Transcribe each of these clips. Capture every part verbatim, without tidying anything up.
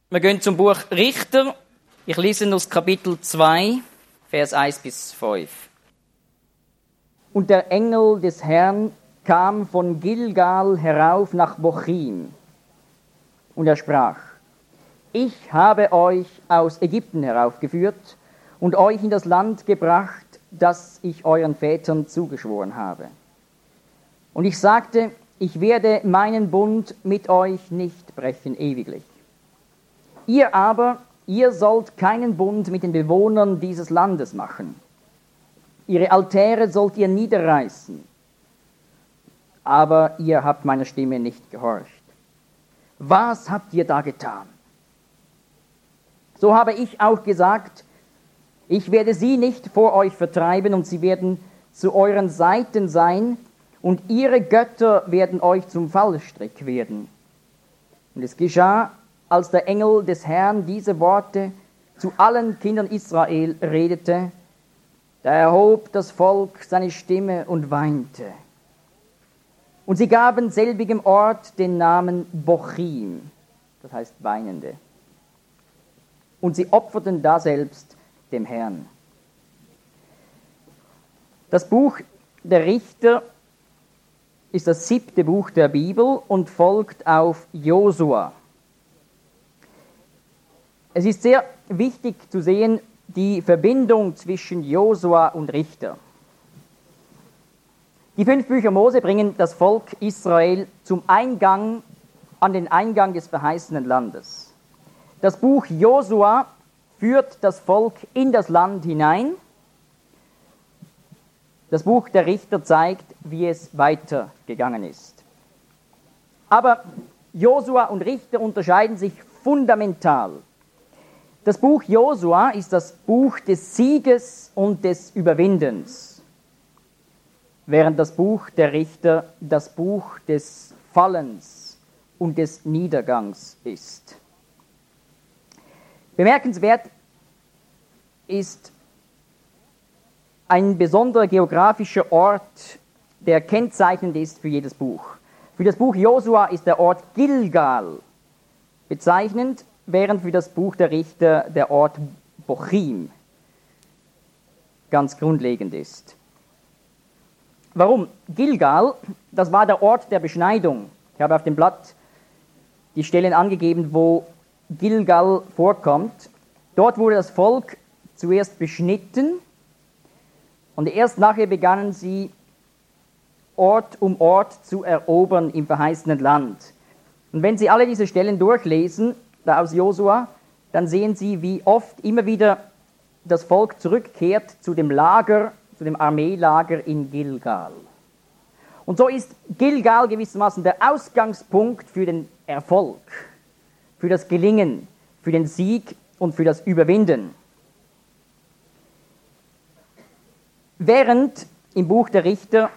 Wir gehen zum Buch Richter. Ich lese aus Kapitel zwei, Vers eins bis fünf. Und der Engel des Herrn kam von Gilgal herauf nach Bochim. Und er sprach: Ich habe euch aus Ägypten heraufgeführt und euch in das Land gebracht, das ich euren Vätern zugeschworen habe. Und ich sagte, ich werde meinen Bund mit euch nicht brechen ewiglich. Ihr aber, ihr sollt keinen Bund mit den Bewohnern dieses Landes machen. Ihre Altäre sollt ihr niederreißen. Aber ihr habt meiner Stimme nicht gehorcht. Was habt ihr da getan? So habe ich auch gesagt, ich werde sie nicht vor euch vertreiben und sie werden zu euren Seiten sein und ihre Götter werden euch zum Fallstrick werden. Und es geschah, als der Engel des Herrn diese Worte zu allen Kindern Israel redete, da erhob das Volk seine Stimme und weinte. Und sie gaben selbigem Ort den Namen Bochim, das heißt Weinende. Und sie opferten daselbst dem Herrn. Das Buch der Richter ist das siebte Buch der Bibel und folgt auf Josua. Es ist sehr wichtig zu sehen, die Verbindung zwischen Josua und Richter. Die fünf Bücher Mose bringen das Volk Israel zum Eingang, an den Eingang des verheißenen Landes. Das Buch Josua führt das Volk in das Land hinein. Das Buch der Richter zeigt, wie es weitergegangen ist. Aber Josua und Richter unterscheiden sich fundamental. Das Buch Josua ist das Buch des Sieges und des Überwindens, während das Buch der Richter das Buch des Fallens und des Niedergangs ist. Bemerkenswert ist ein besonderer geografischer Ort, der kennzeichnend ist für jedes Buch. Für das Buch Josua ist der Ort Gilgal bezeichnend, während für das Buch der Richter der Ort Bochim ganz grundlegend ist. Warum? Gilgal, das war der Ort der Beschneidung. Ich habe auf dem Blatt die Stellen angegeben, wo Gilgal vorkommt. Dort wurde das Volk zuerst beschnitten und erst nachher begannen sie, Ort um Ort zu erobern im verheißenen Land. Und wenn Sie alle diese Stellen durchlesen, da aus Josua, dann sehen Sie, wie oft immer wieder das Volk zurückkehrt zu dem Lager, zu dem Armeelager in Gilgal. Und so ist Gilgal gewissermaßen der Ausgangspunkt für den Erfolg, für das Gelingen, für den Sieg und für das Überwinden. Während im Buch der Richter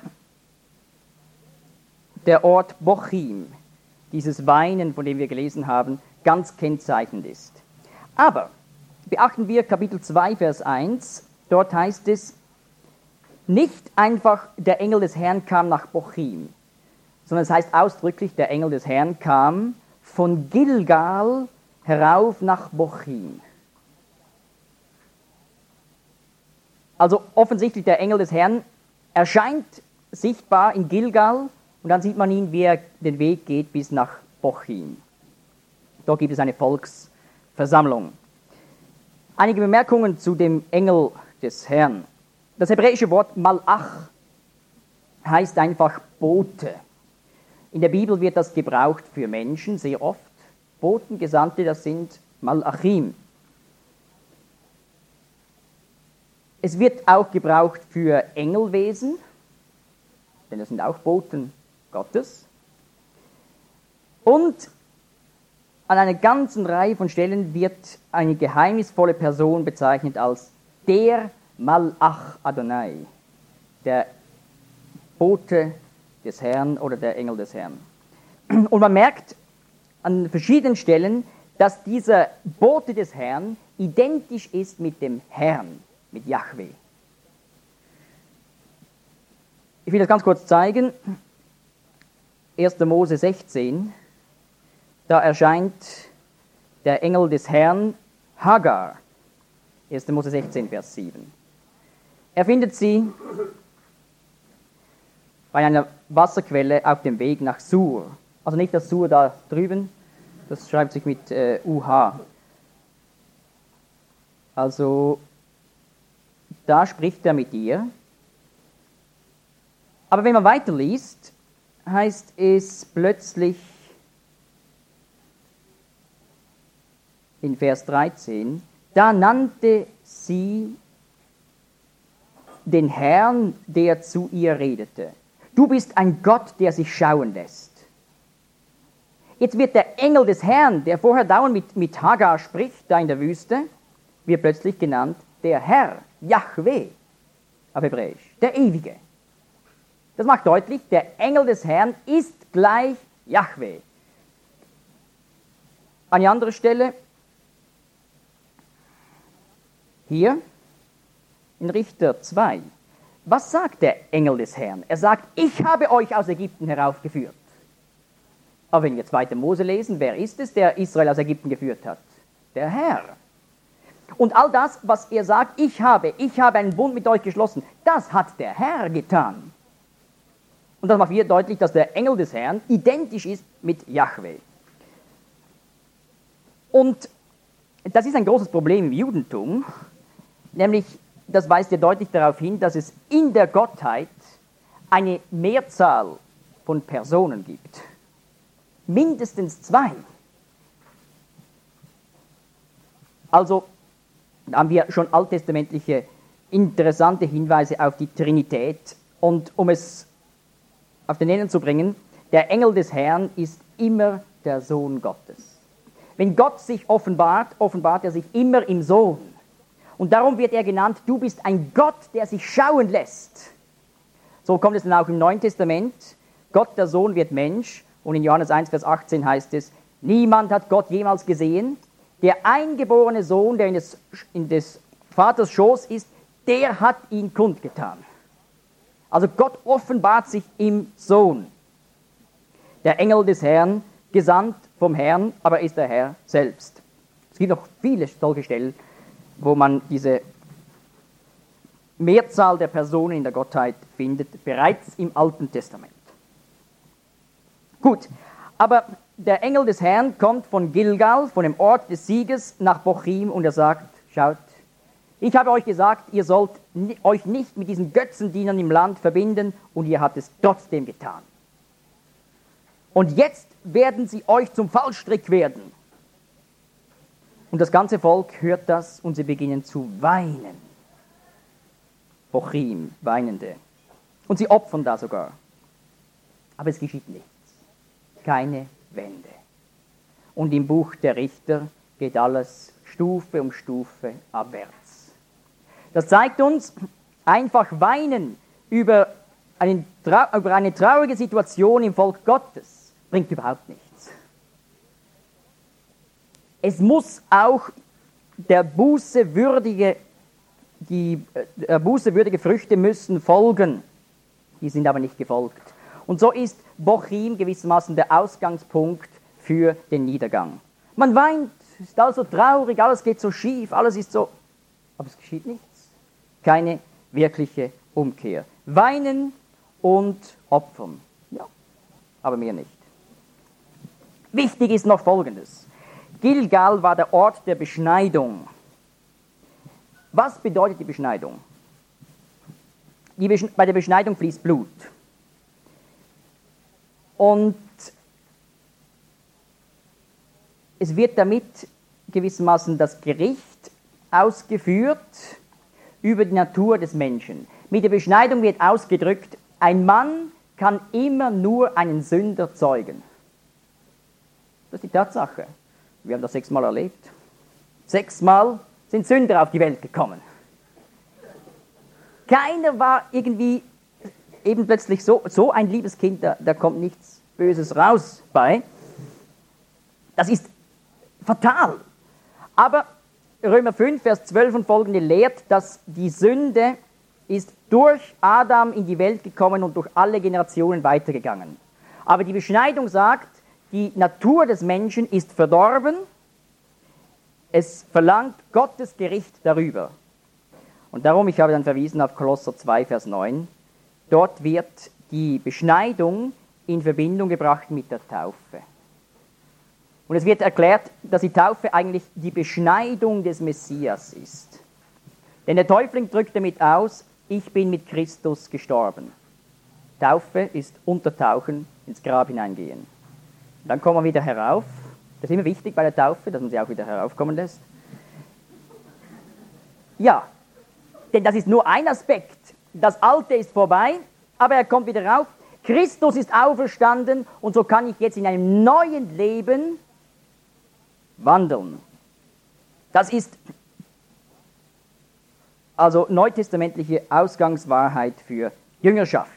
der Ort Bochim, dieses Weinen, von dem wir gelesen haben, ganz kennzeichnend ist. Aber beachten wir Kapitel zwei, Vers eins, dort heißt es, nicht einfach der Engel des Herrn kam nach Bochim, sondern es heißt ausdrücklich, der Engel des Herrn kam von Gilgal herauf nach Bochim. Also offensichtlich der Engel des Herrn erscheint sichtbar in Gilgal und dann sieht man ihn, wie er den Weg geht bis nach Bochim. Dort gibt es eine Volksversammlung. Einige Bemerkungen zu dem Engel des Herrn. Das hebräische Wort Malach heißt einfach Bote. In der Bibel wird das gebraucht für Menschen sehr oft. Boten, Gesandte, das sind Malachim. Es wird auch gebraucht für Engelwesen, denn das sind auch Boten Gottes. Und an einer ganzen Reihe von Stellen wird eine geheimnisvolle Person bezeichnet als der Malach Adonai, der Bote des Herrn oder der Engel des Herrn. Und man merkt an verschiedenen Stellen, dass dieser Bote des Herrn identisch ist mit dem Herrn, mit Jahwe. Ich will das ganz kurz zeigen. erster Mose sechzehn, da erscheint der Engel des Herrn Hagar. erster Mose sechzehn, Vers sieben. Er findet sie bei einer Wasserquelle auf dem Weg nach Sur. Also nicht das Sur da drüben, das schreibt sich mit äh, U H. Also da spricht er mit ihr. Aber wenn man weiterliest, heißt es plötzlich in Vers dreizehn, da nannte sie den Herrn, der zu ihr redete. Du bist ein Gott, der sich schauen lässt. Jetzt wird der Engel des Herrn, der vorher dauernd mit, mit Hagar spricht, da in der Wüste, wird plötzlich genannt der Herr, Jahwe, auf Hebräisch, der Ewige. Das macht deutlich, der Engel des Herrn ist gleich Jahwe. Eine andere Stelle, hier in Richter zwei. Was sagt der Engel des Herrn? Er sagt, ich habe euch aus Ägypten heraufgeführt. Aber wenn wir zweiter Mose lesen, wer ist es, der Israel aus Ägypten geführt hat? Der Herr. Und all das, was er sagt, ich habe, ich habe einen Bund mit euch geschlossen, das hat der Herr getan. Und das macht hier deutlich, dass der Engel des Herrn identisch ist mit Jahwe. Und das ist ein großes Problem im Judentum, nämlich, das weist ja deutlich darauf hin, dass es in der Gottheit eine Mehrzahl von Personen gibt. Mindestens zwei. Also haben wir schon alttestamentliche interessante Hinweise auf die Trinität. Und um es auf den Nenner zu bringen, der Engel des Herrn ist immer der Sohn Gottes. Wenn Gott sich offenbart, offenbart er sich immer im Sohn. Und darum wird er genannt, du bist ein Gott, der sich schauen lässt. So kommt es dann auch im Neuen Testament. Gott, der Sohn, wird Mensch. Und in Johannes eins, Vers achtzehn heißt es, niemand hat Gott jemals gesehen. Der eingeborene Sohn, der in des, in des Vaters Schoß ist, der hat ihn kundgetan. Also Gott offenbart sich im Sohn. Der Engel des Herrn, gesandt vom Herrn, aber ist der Herr selbst. Es gibt noch viele solche Stellen, wo man diese Mehrzahl der Personen in der Gottheit findet, bereits im Alten Testament. Gut, aber der Engel des Herrn kommt von Gilgal, von dem Ort des Sieges, nach Bochim und er sagt, schaut, ich habe euch gesagt, ihr sollt euch nicht mit diesen Götzendienern im Land verbinden und ihr habt es trotzdem getan. Und jetzt werden sie euch zum Fallstrick werden. Und das ganze Volk hört das und sie beginnen zu weinen. Bochim, Weinende. Und sie opfern da sogar. Aber es geschieht nichts. Keine Wende. Und im Buch der Richter geht alles Stufe um Stufe abwärts. Das zeigt uns, einfach weinen über, einen, über eine traurige Situation im Volk Gottes bringt überhaupt nichts. Es muss auch der Buße würdige, die der Buße würdige Früchte müssen folgen. Die sind aber nicht gefolgt. Und so ist Bochim gewissermaßen der Ausgangspunkt für den Niedergang. Man weint, ist alles so traurig, alles geht so schief, alles ist so, aber es geschieht nichts. Keine wirkliche Umkehr. Weinen und opfern. Ja, aber mehr nicht. Wichtig ist noch Folgendes. Gilgal war der Ort der Beschneidung. Was bedeutet die Beschneidung? Die Besch- bei der Beschneidung fließt Blut. Und es wird damit gewissermaßen das Gericht ausgeführt über die Natur des Menschen. Mit der Beschneidung wird ausgedrückt, ein Mann kann immer nur einen Sünder zeugen. Das ist die Tatsache. Wir haben das sechsmal erlebt. Sechsmal sind Sünder auf die Welt gekommen. Keiner war irgendwie eben plötzlich so, so ein liebes Kind, da, da kommt nichts Böses raus bei. Das ist fatal. Aber Römer fünf, Vers zwölf und folgende lehrt, dass die Sünde ist durch Adam in die Welt gekommen und durch alle Generationen weitergegangen. Aber die Beschneidung sagt, die Natur des Menschen ist verdorben Es verlangt Gottes Gericht darüber. Und darum, ich habe dann verwiesen auf Kolosser zwei, Vers neun, dort wird die Beschneidung in Verbindung gebracht mit der Taufe. Und es wird erklärt, dass die Taufe eigentlich die Beschneidung des Messias ist. Denn der Täufling drückt damit aus, ich bin mit Christus gestorben. Taufe ist Untertauchen, ins Grab hineingehen. Dann kommen wir wieder herauf. Das ist immer wichtig bei der Taufe, dass man sie auch wieder heraufkommen lässt. Ja, denn das ist nur ein Aspekt. Das Alte ist vorbei, aber er kommt wieder rauf. Christus ist auferstanden und so kann ich jetzt in einem neuen Leben wandeln. Das ist also neutestamentliche Ausgangswahrheit für Jüngerschaft.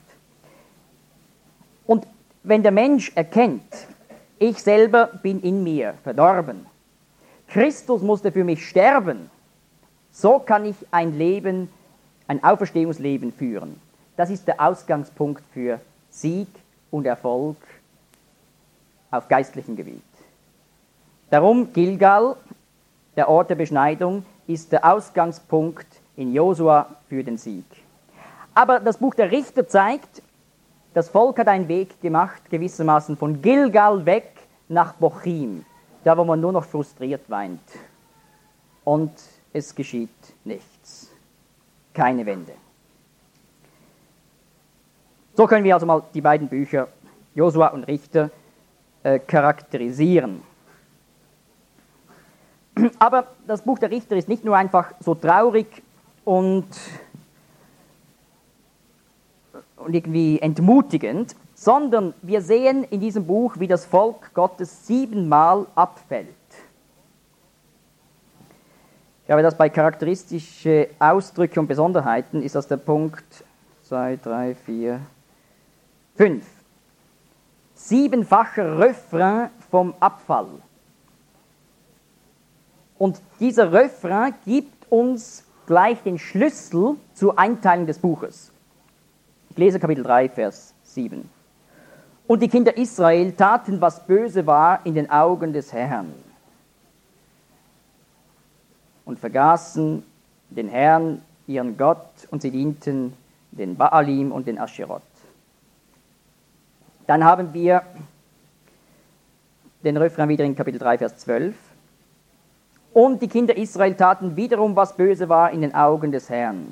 Und wenn der Mensch erkennt, ich selber bin in mir verdorben, Christus musste für mich sterben, so kann ich ein Leben, ein Auferstehungsleben führen. Das ist der Ausgangspunkt für Sieg und Erfolg auf geistlichem Gebiet. Darum Gilgal, der Ort der Beschneidung, ist der Ausgangspunkt in Josua für den Sieg. Aber das Buch der Richter zeigt, das Volk hat einen Weg gemacht, gewissermaßen von Gilgal weg nach Bochim, da wo man nur noch frustriert weint. Und es geschieht nichts. Keine Wende. So können wir also mal die beiden Bücher, Josua und Richter, äh, charakterisieren. Aber das Buch der Richter ist nicht nur einfach so traurig und, und irgendwie entmutigend, sondern wir sehen in diesem Buch, wie das Volk Gottes siebenmal abfällt. Ich habe das bei charakteristische Ausdrücke und Besonderheiten, ist das der Punkt zwei, drei, vier, fünf. Siebenfacher Refrain vom Abfall. Und dieser Refrain gibt uns gleich den Schlüssel zur Einteilung des Buches. Ich lese Kapitel drei, Vers sieben. Und die Kinder Israel taten, was böse war in den Augen des Herrn. Und vergaßen den Herrn, ihren Gott, und sie dienten den Baalim und den Ascherot. Dann haben wir den Refrain wieder in Kapitel drei, Vers zwölf. Und die Kinder Israel taten wiederum, was böse war in den Augen des Herrn.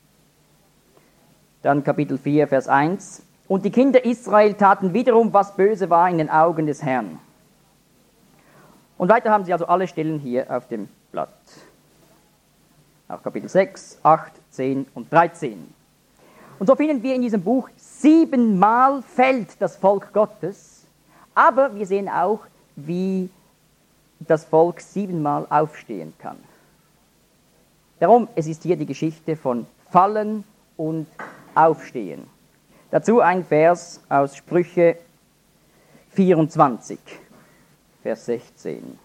Dann Kapitel vier, Vers eins. Und die Kinder Israel taten wiederum, was böse war in den Augen des Herrn. Und weiter haben Sie also alle Stellen hier auf dem Blatt. Auch Kapitel sechs, acht, zehn und dreizehn. Und so finden wir in diesem Buch, siebenmal fällt das Volk Gottes, aber wir sehen auch, wie das Volk siebenmal aufstehen kann. Darum, es ist hier die Geschichte von Fallen und Aufstehen. Dazu ein Vers aus Sprüche vierundzwanzig, Vers sechzehn.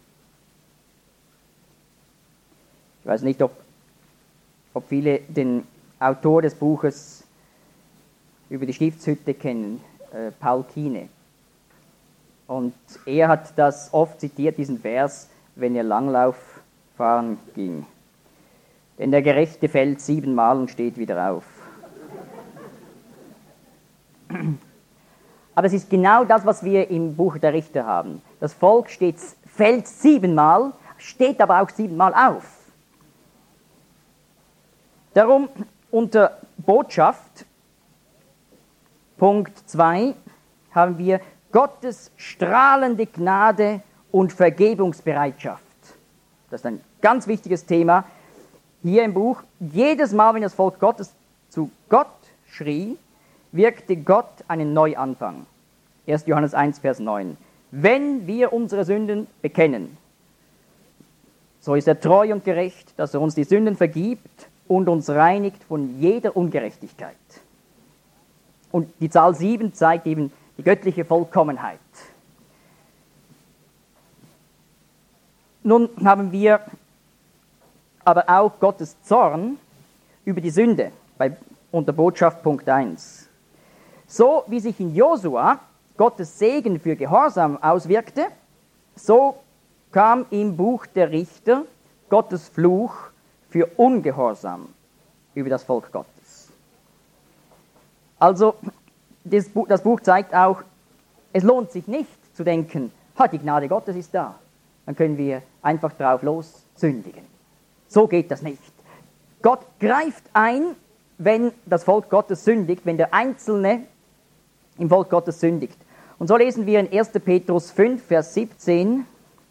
Ich weiß nicht, ob, ob viele den Autor des Buches über die Stiftshütte kennen, äh, Paul Kine. Und er hat das oft zitiert, diesen Vers, wenn er Langlauf fahren ging. Denn der Gerechte fällt siebenmal und steht wieder auf. Aber es ist genau das, was wir im Buch der Richter haben. Das Volk steht, fällt siebenmal, steht aber auch siebenmal auf. Darum unter Botschaft, Punkt zwei, haben wir Gottes strahlende Gnade und Vergebungsbereitschaft. Das ist ein ganz wichtiges Thema hier im Buch. Jedes Mal, wenn das Volk Gottes zu Gott schrie, wirkte Gott einen Neuanfang. erster Johannes eins, Vers neun. Wenn wir unsere Sünden bekennen, so ist er treu und gerecht, dass er uns die Sünden vergibt und uns reinigt von jeder Ungerechtigkeit. Und die Zahl sieben zeigt eben die göttliche Vollkommenheit. Nun haben wir aber auch Gottes Zorn über die Sünde bei, unter Botschaft Punkt eins. So wie sich in Josua Gottes Segen für Gehorsam auswirkte, so kam im Buch der Richter Gottes Fluch für Ungehorsam über das Volk Gottes. Also das Buch, das Buch zeigt auch, es lohnt sich nicht zu denken, ha, die Gnade Gottes ist da, dann können wir einfach drauf los sündigen. So geht das nicht. Gott greift ein, wenn das Volk Gottes sündigt, wenn der Einzelne im Volk Gottes sündigt. Und so lesen wir in erster Petrus fünf, Vers siebzehn,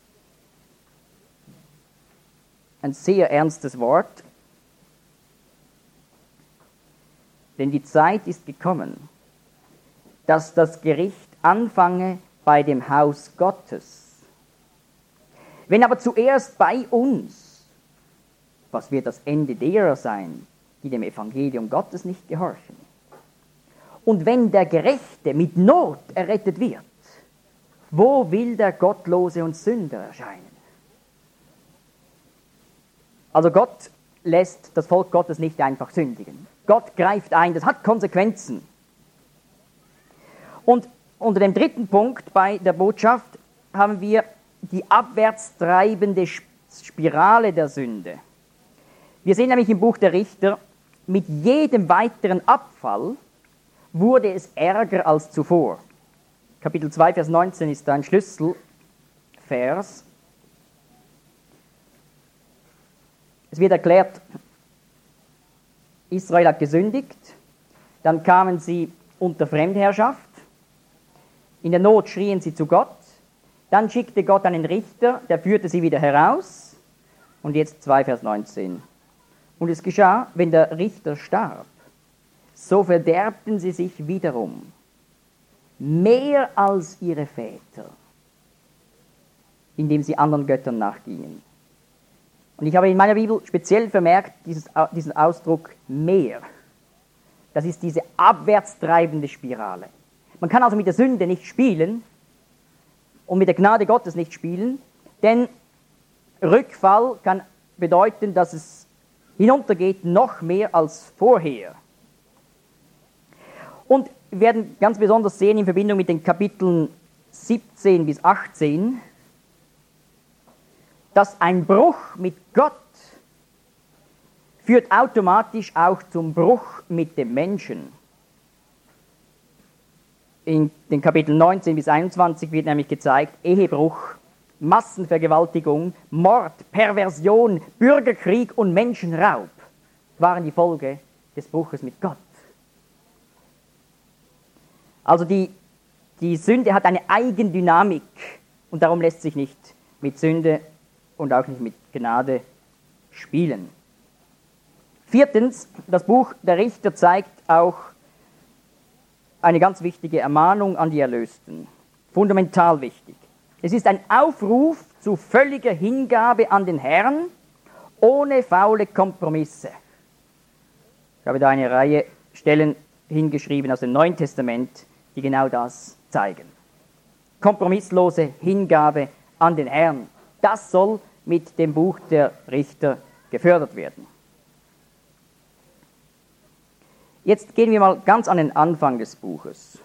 ein sehr ernstes Wort, denn die Zeit ist gekommen, dass das Gericht anfange bei dem Haus Gottes. Wenn aber zuerst bei uns, was wird das Ende derer sein, die dem Evangelium Gottes nicht gehorchen? Und wenn der Gerechte mit Not errettet wird, wo will der Gottlose und Sünder erscheinen? Also Gott lässt das Volk Gottes nicht einfach sündigen. Gott greift ein, das hat Konsequenzen. Und unter dem dritten Punkt bei der Botschaft haben wir die abwärts treibende Spirale der Sünde. Wir sehen nämlich im Buch der Richter, mit jedem weiteren Abfall wurde es ärger als zuvor. Kapitel zwei, Vers neunzehn ist ein Schlüsselvers. Es wird erklärt, Israel hat gesündigt, dann kamen sie unter Fremdherrschaft, in der Not schrien sie zu Gott, dann schickte Gott einen Richter, der führte sie wieder heraus, und jetzt zwei, Vers neunzehn. Und es geschah, wenn der Richter starb, so verderbten sie sich wiederum, mehr als ihre Väter, indem sie anderen Göttern nachgingen. Und ich habe in meiner Bibel speziell vermerkt, dieses, diesen Ausdruck mehr. Das ist diese abwärts treibende Spirale. Man kann also mit der Sünde nicht spielen und mit der Gnade Gottes nicht spielen, denn Rückfall kann bedeuten, dass es hinuntergeht noch mehr als vorher. Und wir werden ganz besonders sehen in Verbindung mit den Kapiteln siebzehn bis achtzehn, dass ein Bruch mit Gott führt automatisch auch zum Bruch mit dem Menschen. In den Kapiteln neunzehn bis einundzwanzig wird nämlich gezeigt, Ehebruch, Massenvergewaltigung, Mord, Perversion, Bürgerkrieg und Menschenraub waren die Folge des Bruches mit Gott. Also die, die Sünde hat eine Eigendynamik und darum lässt sich nicht mit Sünde und auch nicht mit Gnade spielen. Viertens, das Buch der Richter zeigt auch eine ganz wichtige Ermahnung an die Erlösten. Fundamental wichtig. Es ist ein Aufruf zu völliger Hingabe an den Herrn, ohne faule Kompromisse. Ich habe da eine Reihe Stellen hingeschrieben aus dem Neuen Testament, die genau das zeigen. Kompromisslose Hingabe an den Herrn. Das soll mit dem Buch der Richter gefördert werden. Jetzt gehen wir mal ganz an den Anfang des Buches.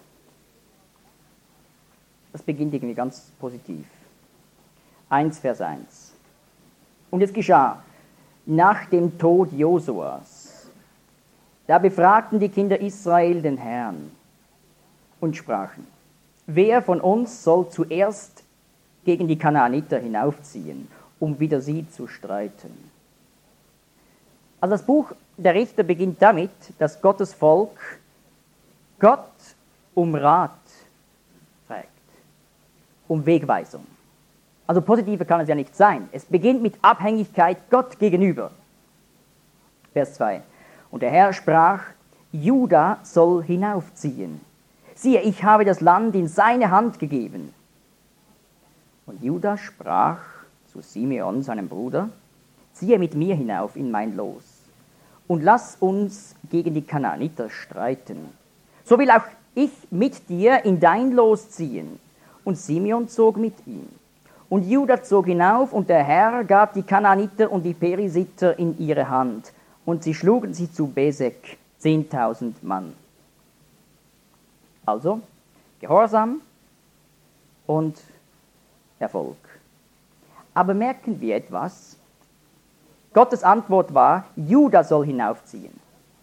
Das beginnt irgendwie ganz positiv. eins, Vers eins. Und es geschah, nach dem Tod Josuas, da befragten die Kinder Israel den Herrn und sprachen, wer von uns soll zuerst gegen die Kanaaniter hinaufziehen, um wider sie zu streiten? Also das Buch der Richter beginnt damit, dass Gottes Volk Gott um Rat fragt, um Wegweisung. Also positiver kann es ja nicht sein. Es beginnt mit Abhängigkeit Gott gegenüber. Vers zwei. Und der Herr sprach, Juda soll hinaufziehen. Siehe, ich habe das Land in seine Hand gegeben. Und Juda sprach zu Simeon, seinem Bruder, ziehe mit mir hinauf in mein Los und lass uns gegen die Kanaaniter streiten. So will auch ich mit dir in dein Los ziehen. Und Simeon zog mit ihm. Und Juda zog hinauf, und der Herr gab die Kanaaniter und die Perisiter in ihre Hand. Und sie schlugen sie zu Besek, zehntausend Mann. Also, Gehorsam und Erfolg. Aber merken wir etwas? Gottes Antwort war, Juda soll hinaufziehen.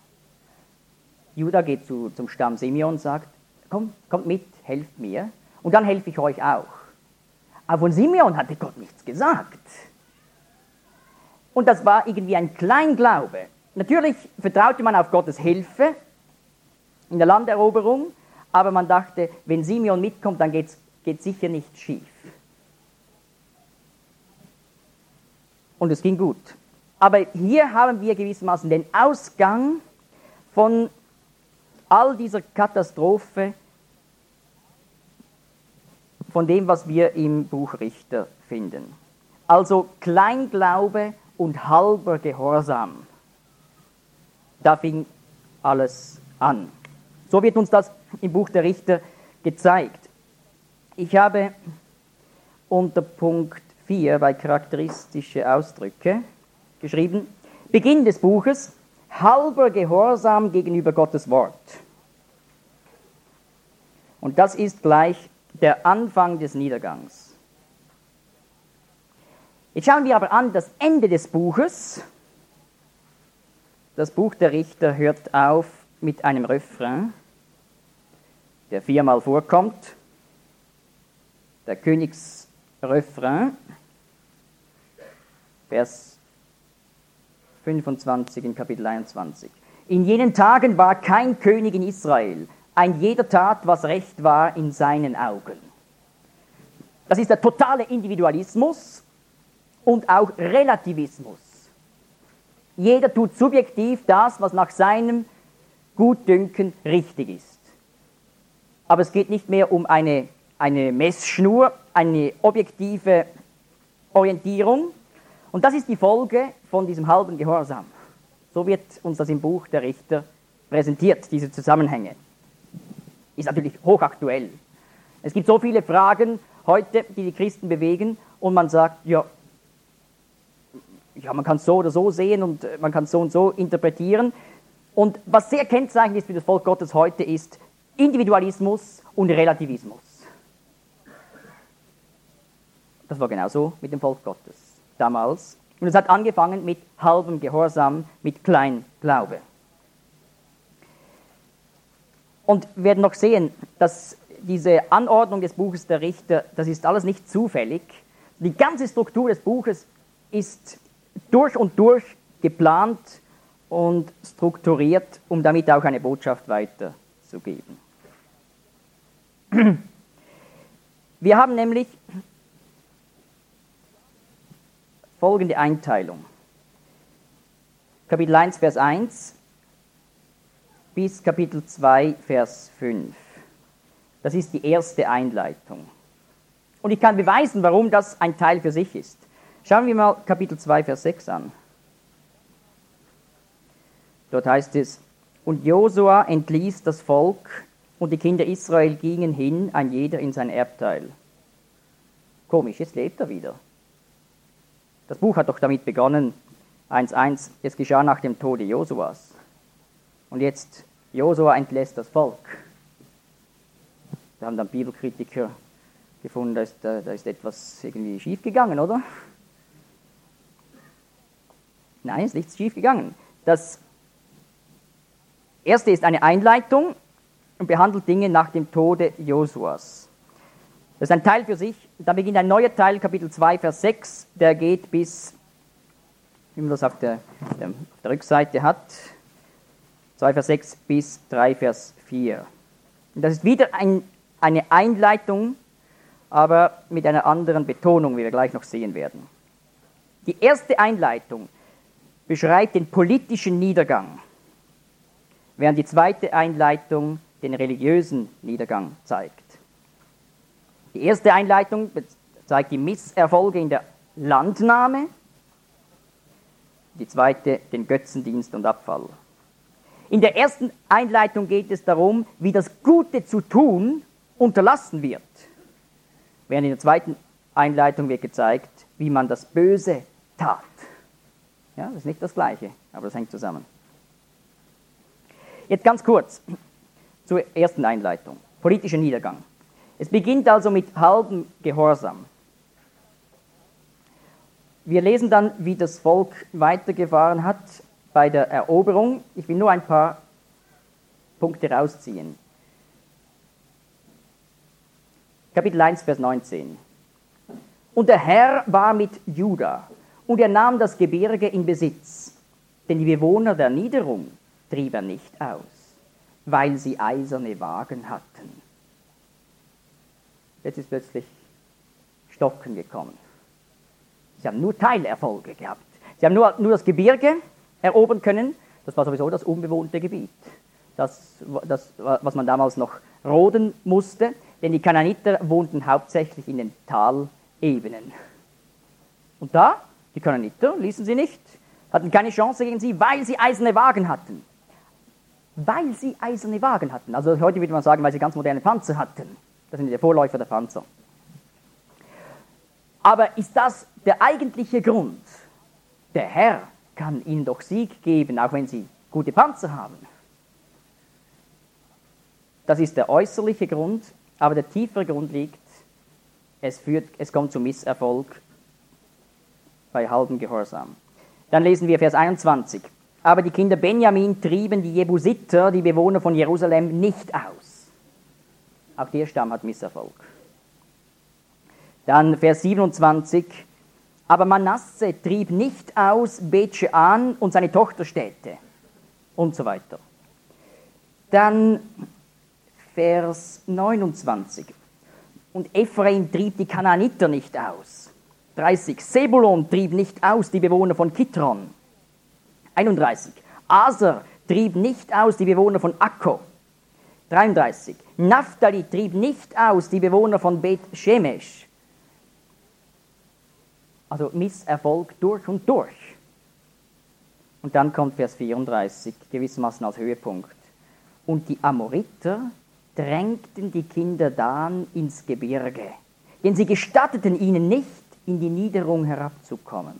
Juda geht zu, zum Stamm Simeon und sagt, komm, kommt mit, helft mir, und dann helfe ich euch auch. Aber von Simeon hatte Gott nichts gesagt. Und das war irgendwie ein Kleinglaube. Natürlich vertraute man auf Gottes Hilfe in der Landeroberung, aber man dachte, wenn Simeon mitkommt, dann geht es sicher nicht schief. Und es ging gut. Aber hier haben wir gewissermaßen den Ausgang von all dieser Katastrophe, von dem, was wir im Buch Richter finden. Also Kleinglaube und halber Gehorsam. Da fing alles an. So wird uns das im Buch der Richter gezeigt. Ich habe unter Punkt vier bei charakteristische Ausdrücke geschrieben, Beginn des Buches, halber Gehorsam gegenüber Gottes Wort. Und das ist gleich der Anfang des Niedergangs. Jetzt schauen wir aber an das Ende des Buches. Das Buch der Richter hört auf mit einem Refrain, der viermal vorkommt. Der Königsrefrain, Vers fünfundzwanzig in Kapitel einundzwanzig. In jenen Tagen war kein König in Israel, ein jeder tat, was recht war in seinen Augen. Das ist der totale Individualismus und auch Relativismus. Jeder tut subjektiv das, was nach seinem Gutdünken richtig ist. Aber es geht nicht mehr um eine, eine Messschnur, eine objektive Orientierung. Und das ist die Folge von diesem halben Gehorsam. So wird uns das im Buch der Richter präsentiert, diese Zusammenhänge. Ist natürlich hochaktuell. Es gibt so viele Fragen heute, die die Christen bewegen, und man sagt, ja, ja man kann es so oder so sehen und man kann es so und so interpretieren. Und was sehr kennzeichnend ist für das Volk Gottes heute, ist Individualismus und Relativismus. Das war genauso mit dem Volk Gottes damals. Und es hat angefangen mit halbem Gehorsam, mit Kleinglaube. Und wir werden noch sehen, dass diese Anordnung des Buches der Richter, das ist alles nicht zufällig. Die ganze Struktur des Buches ist durch und durch geplant und strukturiert, um damit auch eine Botschaft weiterzugeben. Wir haben nämlich folgende Einteilung. Kapitel eins, Vers eins bis Kapitel zwei, Vers fünf. Das ist die erste Einleitung. Und ich kann beweisen, warum das ein Teil für sich ist. Schauen wir mal Kapitel zwei, Vers sechs an. Dort heißt es, und Josua entließ das Volk, und die Kinder Israel gingen hin, ein jeder in sein Erbteil. Komisch, jetzt lebt er wieder. Das Buch hat doch damit begonnen, eins eins, es geschah nach dem Tode Josuas. Und jetzt, Josua entlässt das Volk. Da haben dann Bibelkritiker gefunden, da ist, da, da ist etwas irgendwie schiefgegangen, oder? Nein, es ist nichts schiefgegangen. Das erste ist eine Einleitung und behandelt Dinge nach dem Tode Josuas. Das ist ein Teil für sich. Dann beginnt ein neuer Teil, Kapitel zwei, Vers sechs, der geht bis, wie man das auf der, der, auf der Rückseite hat, zwei, Vers sechs bis drei, Vers vier. Und das ist wieder ein, eine Einleitung, aber mit einer anderen Betonung, wie wir gleich noch sehen werden. Die erste Einleitung beschreibt den politischen Niedergang, während die zweite Einleitung den religiösen Niedergang zeigt. Die erste Einleitung zeigt die Misserfolge in der Landnahme, die zweite den Götzendienst und Abfall. In der ersten Einleitung geht es darum, wie das Gute zu tun unterlassen wird, während in der zweiten Einleitung wird gezeigt, wie man das Böse tat. Ja, das ist nicht das Gleiche, aber das hängt zusammen. Jetzt ganz kurz zur ersten Einleitung, politischer Niedergang. Es beginnt also mit halbem Gehorsam. Wir lesen dann, wie das Volk weitergefahren hat bei der Eroberung. Ich will nur ein paar Punkte rausziehen. Kapitel eins, Vers neunzehn. Und der Herr war mit Juda, und er nahm das Gebirge in Besitz, denn die Bewohner der Niederung trieb er nicht aus, weil sie eiserne Wagen hatten. Jetzt ist plötzlich Stocken gekommen. Sie haben nur Teilerfolge gehabt. Sie haben nur, nur das Gebirge erobern können. Das war sowieso das unbewohnte Gebiet, das, das, was man damals noch roden musste, denn die Kanaaniter wohnten hauptsächlich in den Talebenen. Und da, die Kanaaniter, ließen sie nicht, hatten keine Chance gegen sie, weil sie eiserne Wagen hatten. Weil sie eiserne Wagen hatten. Also heute würde man sagen, weil sie ganz moderne Panzer hatten. Das sind die Vorläufer der Panzer. Aber ist das der eigentliche Grund? Der Herr kann ihnen doch Sieg geben, auch wenn sie gute Panzer haben. Das ist der äußerliche Grund, aber der tiefere Grund liegt, es, führt, es kommt zu Misserfolg bei halbem Gehorsam. Dann lesen wir Vers einundzwanzig. Aber die Kinder Benjamin trieben die Jebusiter, die Bewohner von Jerusalem, nicht aus. Auch der Stamm hat Misserfolg. Dann Vers siebenundzwanzig. Aber Manasse trieb nicht aus Bet-Shean und seine Tochterstädte und so weiter. Dann Vers neunundzwanzig. Und Ephraim trieb die Kanaaniter nicht aus. dreißig. Sebulon trieb nicht aus die Bewohner von Kitron. einunddreißig. Aser trieb nicht aus die Bewohner von Akko. dreiunddreißig. Naphtali trieb nicht aus die Bewohner von Bet-Shemesh. Also Misserfolg durch und durch. Und dann kommt Vers vierunddreißig, gewissermaßen als Höhepunkt. Und die Amoriter drängten die Kinder Dan ins Gebirge, denn sie gestatteten ihnen nicht, in die Niederung herabzukommen.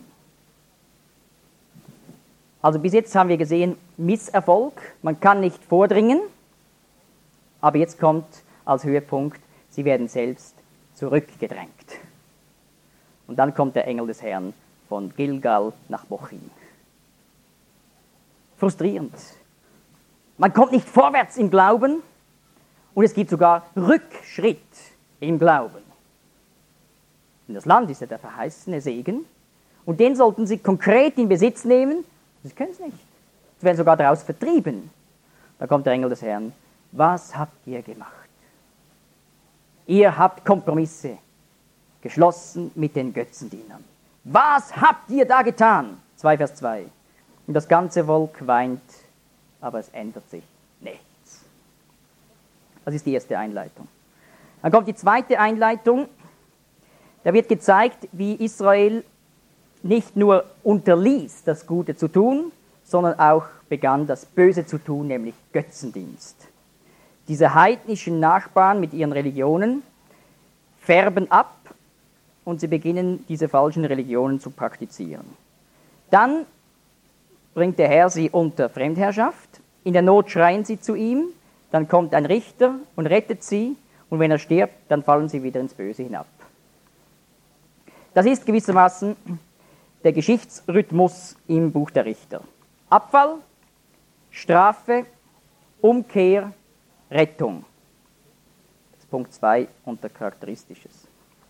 Also bis jetzt haben wir gesehen, Misserfolg, man kann nicht vordringen, aber jetzt kommt als Höhepunkt, sie werden selbst zurückgedrängt. Und dann kommt der Engel des Herrn von Gilgal nach Bochim. Frustrierend. Man kommt nicht vorwärts im Glauben und es gibt sogar Rückschritt im Glauben. Und das Land ist ja der verheißene Segen und den sollten sie konkret in Besitz nehmen. Sie können es nicht. Sie werden sogar daraus vertrieben. Da kommt der Engel des Herrn. Was habt ihr gemacht? Ihr habt Kompromisse geschlossen mit den Götzendienern. Was habt ihr da getan? zwei Vers zwei. Und das ganze Volk weint, aber es ändert sich nichts. Das ist die erste Einleitung. Dann kommt die zweite Einleitung. Da wird gezeigt, wie Israel nicht nur unterließ, das Gute zu tun, sondern auch begann, das Böse zu tun, nämlich Götzendienst. Diese heidnischen Nachbarn mit ihren Religionen färben ab und sie beginnen, diese falschen Religionen zu praktizieren. Dann bringt der Herr sie unter Fremdherrschaft. In der Not schreien sie zu ihm, dann kommt ein Richter und rettet sie und wenn er stirbt, dann fallen sie wieder ins Böse hinab. Das ist gewissermaßen der Geschichtsrhythmus im Buch der Richter. Abfall, Strafe, Umkehr, Rettung. Das ist Punkt zwei unter Charakteristisches.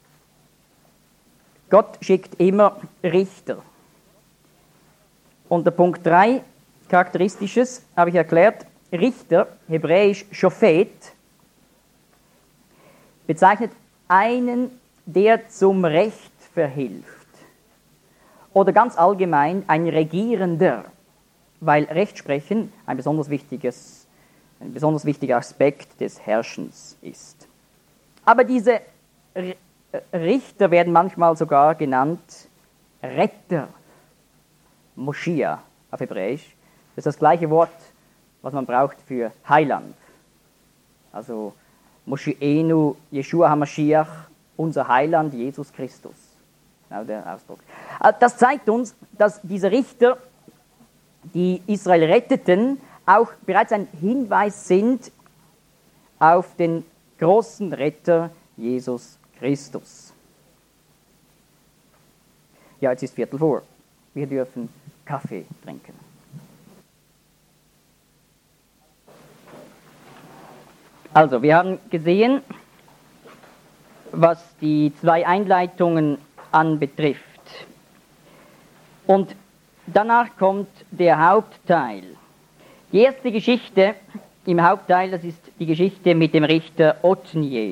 Gott schickt immer Richter. Unter Punkt drei, Charakteristisches, habe ich erklärt, Richter, hebräisch Shofet, bezeichnet einen, der zum Recht verhilft. Oder ganz allgemein ein Regierender, weil Rechtsprechen ein besonders wichtiges, ein besonders wichtiger Aspekt des Herrschens ist. Aber diese Richter werden manchmal sogar genannt Retter, Moschia auf Hebräisch. Das ist das gleiche Wort, was man braucht für Heiland. Also Moshienu, Yeshua HaMashiach, unser Heiland, Jesus Christus. Genau der Ausdruck. Das zeigt uns, dass diese Richter, die Israel retteten, auch bereits ein Hinweis sind auf den großen Retter Jesus Christus. Ja, jetzt ist Viertel vor. Wir dürfen Kaffee trinken. Also, wir haben gesehen, was die zwei Einleitungen anbetrifft. Und danach kommt der Hauptteil. Die erste Geschichte im Hauptteil, das ist die Geschichte mit dem Richter Othniel.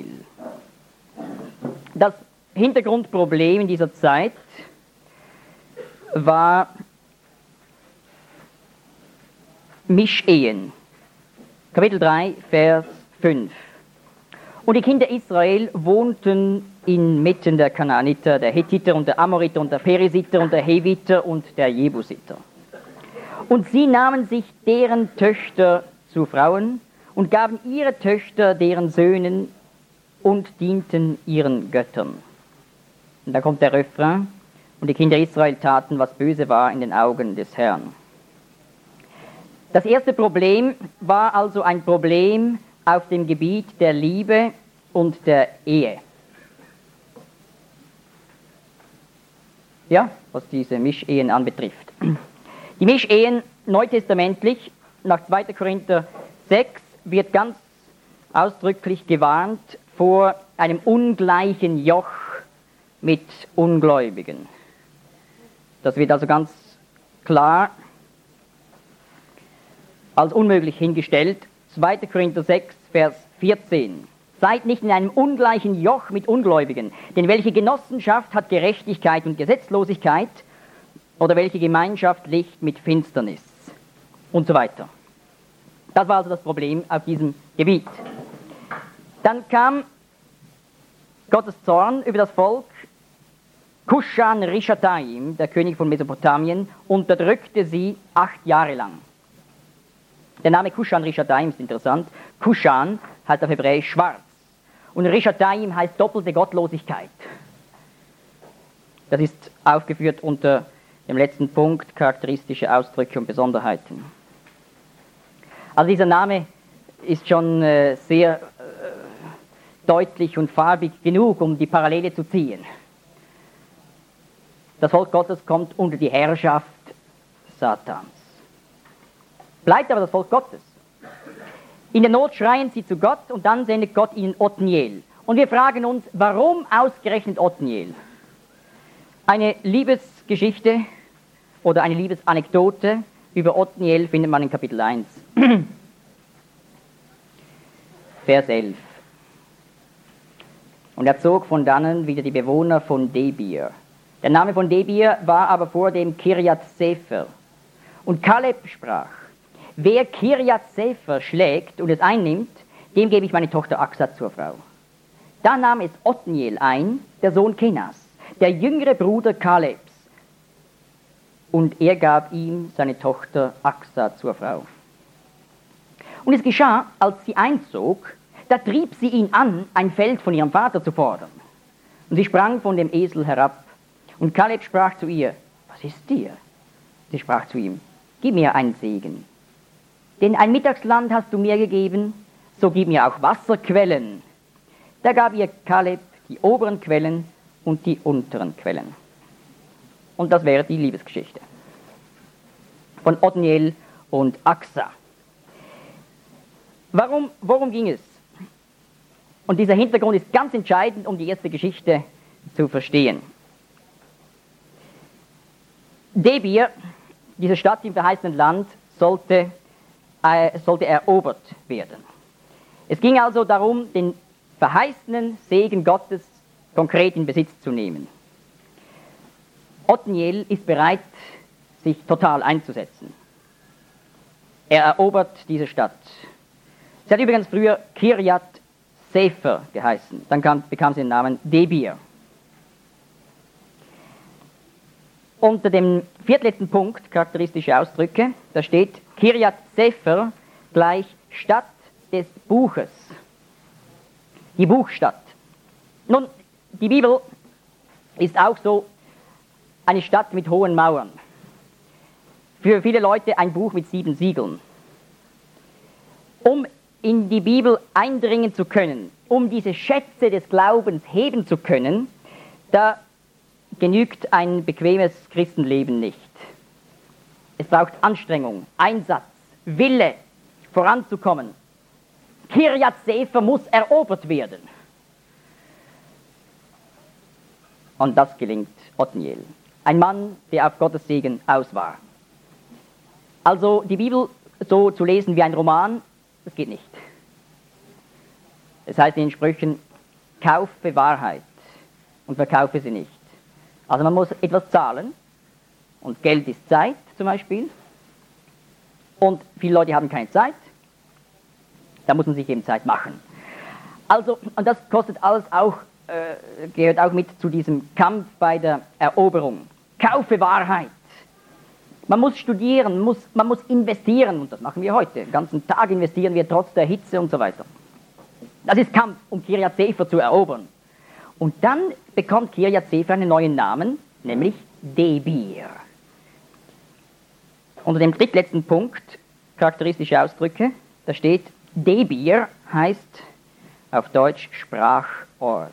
Das Hintergrundproblem in dieser Zeit war Mischehen. Kapitel drei, Vers fünf. Und die Kinder Israel wohnten inmitten der Kanaaniter, der Hethiter und der Amoriter und der Perisiter und der Heviter und der Jebusiter. Und sie nahmen sich deren Töchter zu Frauen und gaben ihre Töchter deren Söhnen und dienten ihren Göttern. Und da kommt der Refrain: Und die Kinder Israel taten, was böse war in den Augen des Herrn. Das erste Problem war also ein Problem auf dem Gebiet der Liebe und der Ehe. Ja, was diese Mischehen anbetrifft. Die Mischehen, neutestamentlich, nach zweiter Korinther sechs, wird ganz ausdrücklich gewarnt vor einem ungleichen Joch mit Ungläubigen. Das wird also ganz klar als unmöglich hingestellt. zweiter Korinther sechs, Vers vierzehn. Seid nicht in einem ungleichen Joch mit Ungläubigen, denn welche Genossenschaft hat Gerechtigkeit und Gesetzlosigkeit, oder welche Gemeinschaft Licht mit Finsternis, und so weiter. Das war also das Problem auf diesem Gebiet. Dann kam Gottes Zorn über das Volk. Kushan Rishataim, der König von Mesopotamien, unterdrückte sie acht Jahre lang. Der Name Kushan Rishataim ist interessant. Kushan heißt auf Hebräisch schwarz. Und Rishataim heißt doppelte Gottlosigkeit. Das ist aufgeführt unter dem letzten Punkt, charakteristische Ausdrücke und Besonderheiten. Also dieser Name ist schon äh, sehr äh, deutlich und farbig genug, um die Parallele zu ziehen. Das Volk Gottes kommt unter die Herrschaft Satans. Bleibt aber das Volk Gottes. In der Not schreien sie zu Gott und dann sendet Gott ihnen Othniel. Und wir fragen uns, warum ausgerechnet Othniel? Eine Liebesgeschichte oder eine Liebesanekdote über Othniel findet man in Kapitel eins. Vers elf. Und er zog von dannen wieder die Bewohner von Debir. Der Name von Debir war aber vor dem Kirjat Sefer. Und Kaleb sprach: Wer Kirjat Sefer schlägt und es einnimmt, dem gebe ich meine Tochter Aksa zur Frau. Da nahm es Othniel ein, der Sohn Kenas, der jüngere Bruder Kalebs, und er gab ihm seine Tochter Aksa zur Frau. Und es geschah, als sie einzog, da trieb sie ihn an, ein Feld von ihrem Vater zu fordern. Und sie sprang von dem Esel herab. Und Kaleb sprach zu ihr: Was ist dir? Sie sprach zu ihm: Gib mir einen Segen. Denn ein Mittagsland hast du mir gegeben, so gib mir auch Wasserquellen. Da gab ihr Kaleb die oberen Quellen und die unteren Quellen. Und das wäre die Liebesgeschichte von Othniel und Aksa. Warum, worum ging es? Und dieser Hintergrund ist ganz entscheidend, um die erste Geschichte zu verstehen. Debir, diese Stadt im verheißenen Land, sollte, äh, sollte erobert werden. Es ging also darum, den verheißenen Segen Gottes konkret in Besitz zu nehmen. Othniel ist bereit, sich total einzusetzen. Er erobert diese Stadt. Sie hat übrigens früher Kirjat Sefer geheißen. Dann kam, bekam sie den Namen Debir. Unter dem viertletzten Punkt, charakteristische Ausdrücke, da steht Kirjat Sefer gleich Stadt des Buches. Die Buchstadt. Nun, die Bibel ist auch so eine Stadt mit hohen Mauern. Für viele Leute ein Buch mit sieben Siegeln. Um in die Bibel eindringen zu können, um diese Schätze des Glaubens heben zu können, da genügt ein bequemes Christenleben nicht. Es braucht Anstrengung, Einsatz, Wille, voranzukommen. Kirjat Sefer muss erobert werden. Und das gelingt Othniel. Ein Mann, der auf Gottes Segen aus war. Also die Bibel so zu lesen wie ein Roman, das geht nicht. Es heißt in den Sprüchen, kaufe Wahrheit und verkaufe sie nicht. Also man muss etwas zahlen und Geld ist Zeit zum Beispiel. Und viele Leute haben keine Zeit, da muss man sich eben Zeit machen. Also, und das kostet alles auch, äh, gehört auch mit zu diesem Kampf bei der Eroberung. Kaufe Wahrheit. Man muss studieren, muss, man muss investieren, und das machen wir heute. Den ganzen Tag investieren wir trotz der Hitze und so weiter. Das ist Kampf, um Kirjat Sefer zu erobern. Und dann bekommt Kirjat Sefer einen neuen Namen, nämlich Debir. Unter dem drittletzten Punkt, charakteristische Ausdrücke, da steht, Debir heißt auf Deutsch Sprachort.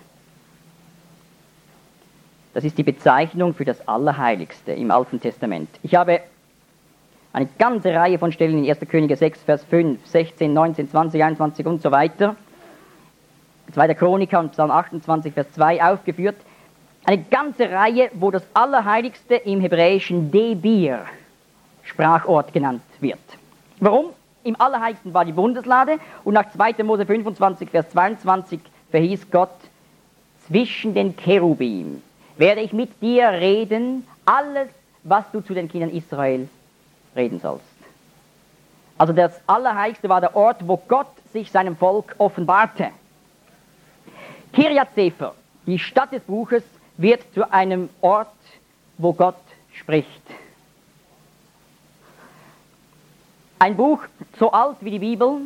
Das ist die Bezeichnung für das Allerheiligste im Alten Testament. Ich habe eine ganze Reihe von Stellen in erster Könige sechs, Vers fünf, sechzehn, neunzehn, zwanzig, einundzwanzig und so weiter, zweiter Chroniker und Psalm achtundzwanzig, Vers zwei aufgeführt. Eine ganze Reihe, wo das Allerheiligste im Hebräischen Debir, Sprachort, genannt wird. Warum? Im Allerheiligsten war die Bundeslade und nach zweiter Mose fünfundzwanzig, Vers zweiundzwanzig verhieß Gott, zwischen den Cherubim werde ich mit dir reden, alles, was du zu den Kindern Israel reden sollst. Also das Allerheiligste war der Ort, wo Gott sich seinem Volk offenbarte. Kirjat Sefer, die Stadt des Buches, wird zu einem Ort, wo Gott spricht. Ein Buch so alt wie die Bibel.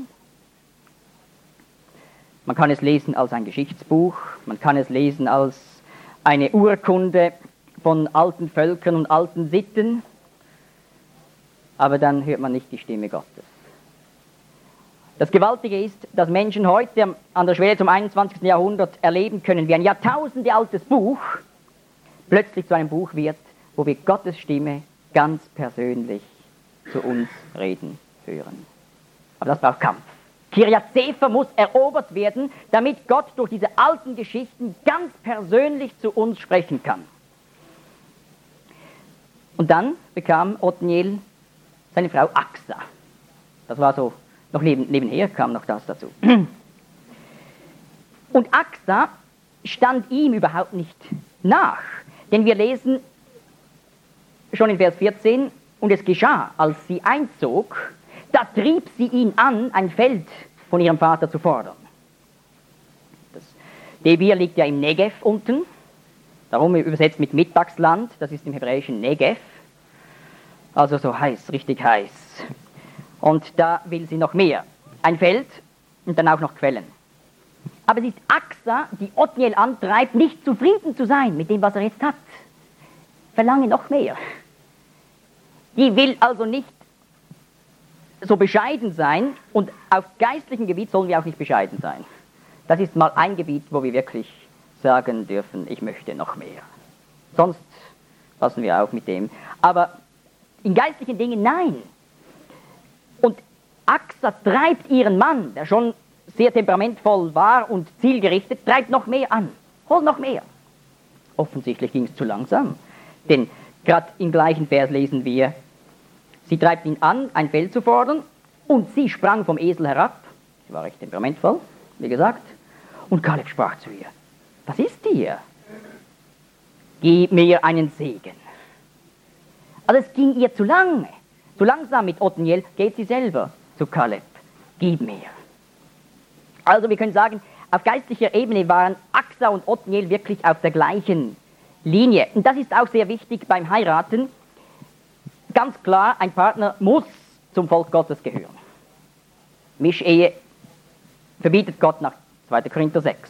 Man kann es lesen als ein Geschichtsbuch, man kann es lesen als eine Urkunde von alten Völkern und alten Sitten, aber dann hört man nicht die Stimme Gottes. Das Gewaltige ist, dass Menschen heute an der Schwelle zum einundzwanzigsten Jahrhundert erleben können, wie ein jahrtausendealtes Buch plötzlich zu einem Buch wird, wo wir Gottes Stimme ganz persönlich zu uns reden hören. Aber das braucht Kampf. Kirjat Sefer muss erobert werden, damit Gott durch diese alten Geschichten ganz persönlich zu uns sprechen kann. Und dann bekam Othniel seine Frau Axa. Das war so, noch neben, nebenher kam noch das dazu. Und Axa stand ihm überhaupt nicht nach. Denn wir lesen schon in Vers vierzehn, und es geschah, als sie einzog, da trieb sie ihn an, ein Feld von ihrem Vater zu fordern. Das Debir liegt ja im Negev unten, darum übersetzt mit Mittagland, das ist im Hebräischen Negev, also so heiß, richtig heiß. Und da will sie noch mehr, ein Feld und dann auch noch Quellen. Aber es ist Axa, die Othniel antreibt, nicht zufrieden zu sein mit dem, was er jetzt hat. Verlange noch mehr. Die will also nicht so bescheiden sein, und auf geistlichem Gebiet sollen wir auch nicht bescheiden sein. Das ist mal ein Gebiet, wo wir wirklich sagen dürfen, ich möchte noch mehr. Sonst passen wir auf mit dem. Aber in geistlichen Dingen nein. Und Axa treibt ihren Mann, der schon sehr temperamentvoll war und zielgerichtet, treibt noch mehr an. Hol noch mehr. Offensichtlich ging es zu langsam. Denn gerade im gleichen Vers lesen wir, sie treibt ihn an, ein Feld zu fordern, und sie sprang vom Esel herab. Sie war recht temperamentvoll, wie gesagt. Und Kaleb sprach zu ihr, was ist dir? Gib mir einen Segen. Also es ging ihr zu lange. Zu langsam mit Othniel, geht sie selber zu Kaleb. Gib mir. Also wir können sagen, auf geistlicher Ebene waren Axa und Othniel wirklich auf der gleichen Linie. Und das ist auch sehr wichtig beim Heiraten. Ganz klar, ein Partner muss zum Volk Gottes gehören. Mischehe verbietet Gott nach zweiter Korinther sechs,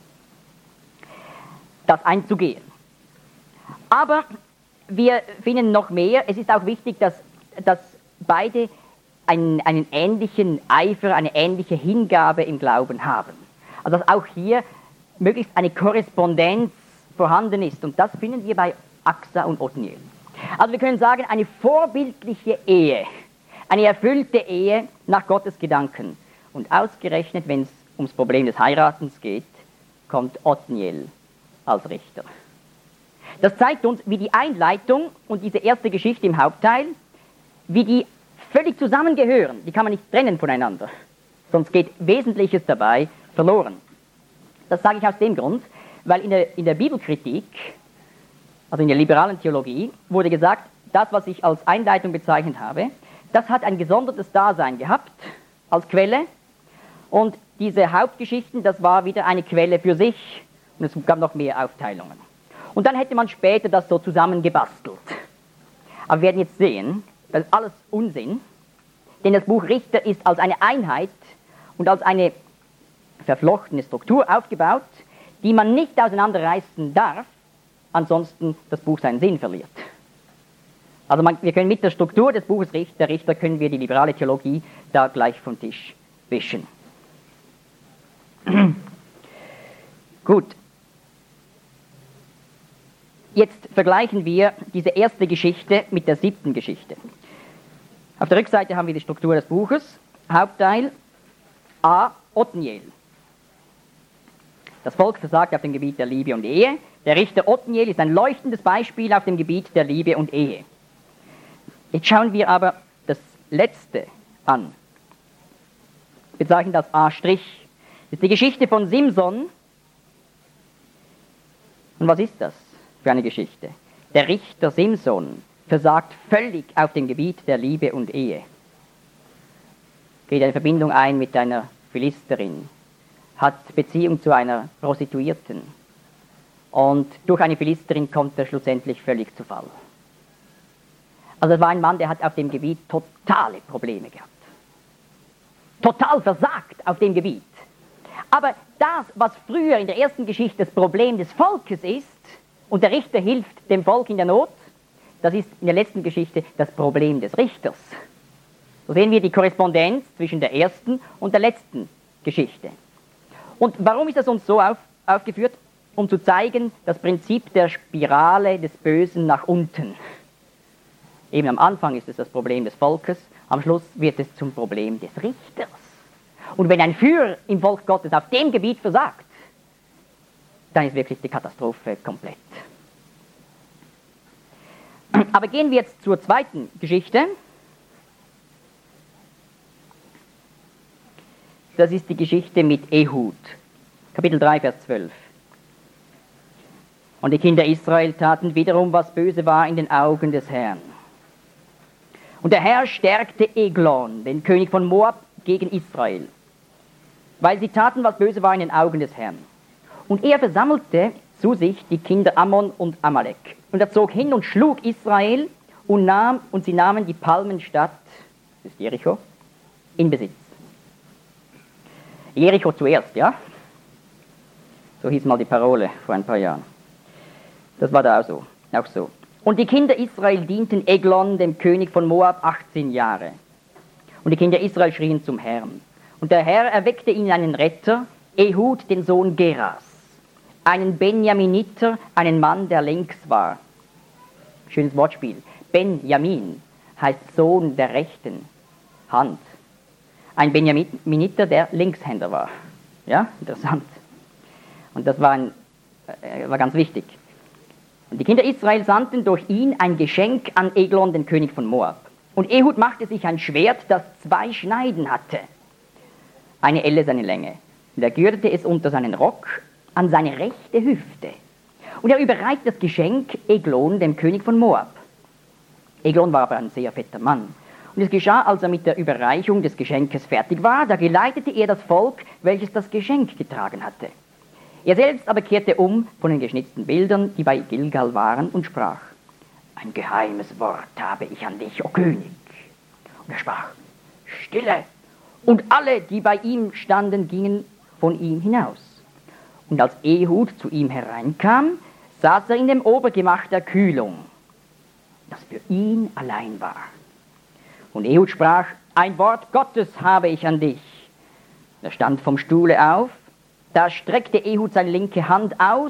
das einzugehen. Aber wir finden noch mehr. Es ist auch wichtig, dass, dass beide einen, einen ähnlichen Eifer, eine ähnliche Hingabe im Glauben haben. Also dass auch hier möglichst eine Korrespondenz vorhanden ist. Und das finden wir bei Axa und Othniel. Also wir können sagen, eine vorbildliche Ehe, eine erfüllte Ehe nach Gottes Gedanken. Und ausgerechnet, wenn es ums Problem des Heiratens geht, kommt Othniel als Richter. Das zeigt uns, wie die Einleitung und diese erste Geschichte im Hauptteil, wie die völlig zusammengehören. Die kann man nicht trennen voneinander. Sonst geht Wesentliches dabei verloren. Das sage ich aus dem Grund, weil in der, in der Bibelkritik, also in der liberalen Theologie, wurde gesagt, das, was ich als Einleitung bezeichnet habe, das hat ein gesondertes Dasein gehabt als Quelle. Und diese Hauptgeschichten, das war wieder eine Quelle für sich. Und es gab noch mehr Aufteilungen. Und dann hätte man später das so zusammengebastelt. Aber wir werden jetzt sehen, das ist alles Unsinn, denn das Buch Richter ist als eine Einheit und als eine verflochtene Struktur aufgebaut, die man nicht auseinanderreißen darf, ansonsten das Buch seinen Sinn verliert. Also man, wir können mit der Struktur des Buches Richter, Richter können wir die liberale Theologie da gleich vom Tisch wischen. Gut. Jetzt vergleichen wir diese erste Geschichte mit der siebten Geschichte. Auf der Rückseite haben wir die Struktur des Buches. Hauptteil A. Othniel. Das Volk versagt auf dem Gebiet der Liebe und Ehe. Der Richter Othniel ist ein leuchtendes Beispiel auf dem Gebiet der Liebe und Ehe. Jetzt schauen wir aber das Letzte an. Wir bezeichnen das A'. Das ist die Geschichte von Simson. Und was ist das für eine Geschichte? Der Richter Simson versagt völlig auf dem Gebiet der Liebe und Ehe. Geht eine Verbindung ein mit einer Philisterin, hat Beziehung zu einer Prostituierten und durch eine Philisterin kommt er schlussendlich völlig zu Fall. Also es war ein Mann, der hat auf dem Gebiet totale Probleme gehabt. Total versagt auf dem Gebiet. Aber das, was früher in der ersten Geschichte das Problem des Volkes ist, und der Richter hilft dem Volk in der Not, das ist in der letzten Geschichte das Problem des Richters. So sehen wir die Korrespondenz zwischen der ersten und der letzten Geschichte. Und warum ist das uns so auf, aufgeführt? Um zu zeigen, das Prinzip der Spirale des Bösen nach unten. Eben am Anfang ist es das Problem des Volkes, am Schluss wird es zum Problem des Richters. Und wenn ein Führer im Volk Gottes auf dem Gebiet versagt, dann ist wirklich die Katastrophe komplett. Aber gehen wir jetzt zur zweiten Geschichte. Das ist die Geschichte mit Ehud. Kapitel drei, Vers zwölf. Und die Kinder Israel taten wiederum, was böse war in den Augen des Herrn. Und der Herr stärkte Eglon, den König von Moab, gegen Israel, weil sie taten, was böse war in den Augen des Herrn. Und er versammelte zu sich die Kinder Ammon und Amalek. Und er zog hin und schlug Israel und nahm, und sie nahmen die Palmenstadt, das ist Jericho, in Besitz. Jericho zuerst, ja? So hieß mal die Parole vor ein paar Jahren. Das war da auch so. Auch so. Und die Kinder Israel dienten Eglon, dem König von Moab, achtzehn Jahre. Und die Kinder Israel schrien zum Herrn. Und der Herr erweckte ihnen einen Retter, Ehud, den Sohn Geras, einen Benjaminiter, einen Mann, der links war. Schönes Wortspiel. Benjamin heißt Sohn der rechten Hand. Ein Benjaminiter, der Linkshänder war. Ja, interessant. Und das war, ein, äh, war ganz wichtig. Und die Kinder Israel sandten durch ihn ein Geschenk an Eglon, den König von Moab. Und Ehud machte sich ein Schwert, das zwei Schneiden hatte. Eine Elle seine Länge. Und er gürtete es unter seinen Rock an seine rechte Hüfte. Und er überreichte das Geschenk Eglon, dem König von Moab. Eglon war aber ein sehr fetter Mann. Und es geschah, als er mit der Überreichung des Geschenkes fertig war, da geleitete er das Volk, welches das Geschenk getragen hatte. Er selbst aber kehrte um von den geschnitzten Bildern, die bei Gilgal waren, und sprach: Ein geheimes Wort habe ich an dich, o König. Und er sprach: Stille! Und alle, die bei ihm standen, gingen von ihm hinaus. Und als Ehud zu ihm hereinkam, saß er in dem Obergemach der Kühlung, das für ihn allein war. Und Ehud sprach: Ein Wort Gottes habe ich an dich. Er stand vom Stuhle auf, da streckte Ehud seine linke Hand aus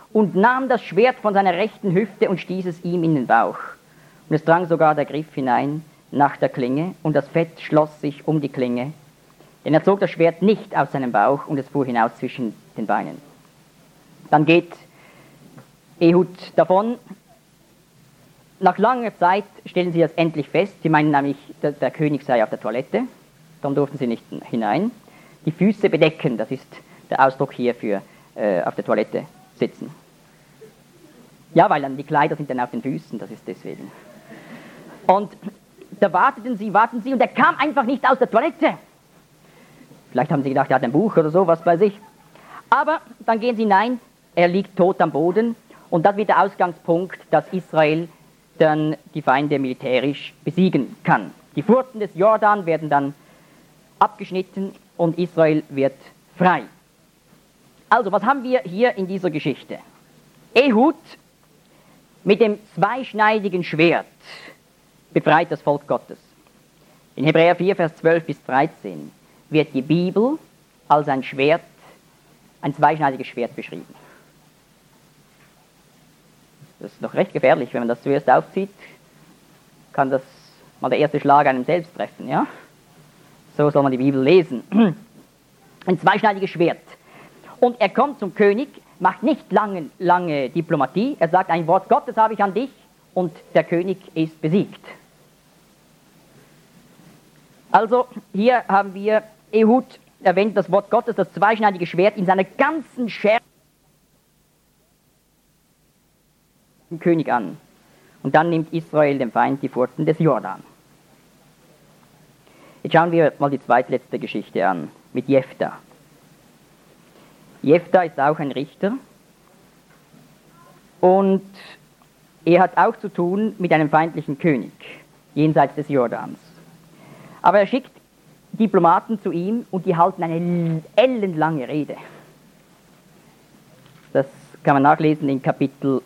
und nahm das Schwert von seiner rechten Hüfte und stieß es ihm in den Bauch. Und es drang sogar der Griff hinein nach der Klinge, und das Fett schloss sich um die Klinge, denn er zog das Schwert nicht aus seinem Bauch, und es fuhr hinaus zwischen den Beinen. Dann geht Ehud davon. Nach langer Zeit stellen sie das endlich fest. Sie meinen nämlich, der, der König sei auf der Toilette, darum durften sie nicht hinein. Die Füße bedecken, das ist der Ausdruck hier für äh, auf der Toilette sitzen. Ja, weil dann die Kleider sind dann auf den Füßen, das ist deswegen. Und da warteten sie, warteten sie, und er kam einfach nicht aus der Toilette. Vielleicht haben sie gedacht, er hat ein Buch oder so, was bei sich. Aber dann gehen sie hinein, er liegt tot am Boden, und das wird der Ausgangspunkt, dass Israel dann die Feinde militärisch besiegen kann. Die Furten des Jordan werden dann abgeschnitten und Israel wird frei. Also, was haben wir hier in dieser Geschichte? Ehud mit dem zweischneidigen Schwert befreit das Volk Gottes. In Hebräer vier, Vers zwölf bis dreizehn wird die Bibel als ein Schwert, ein zweischneidiges Schwert beschrieben. Das ist doch recht gefährlich, wenn man das zuerst aufzieht, kann das mal der erste Schlag einem selbst treffen, ja? So soll man die Bibel lesen. Ein zweischneidiges Schwert. Und er kommt zum König, macht nicht lange, lange Diplomatie, er sagt, ein Wort Gottes habe ich an dich, und der König ist besiegt. Also, hier haben wir Ehud erwähnt, das Wort Gottes, das zweischneidige Schwert in seiner ganzen Schärfe den König an. Und dann nimmt Israel dem Feind die Furten des Jordan. Jetzt schauen wir mal die zweitletzte Geschichte an, mit Jephtha. Jephtha ist auch ein Richter und er hat auch zu tun mit einem feindlichen König, jenseits des Jordans. Aber er schickt Diplomaten zu ihm und die halten eine ellenlange Rede. Das kann man nachlesen in Kapitel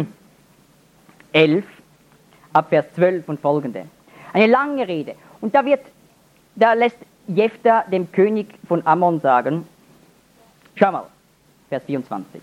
elf, ab Vers zwölf und folgende. Eine lange Rede. Und da wird, da lässt Jephtha dem König von Ammon sagen, schau mal, Vers vierundzwanzig.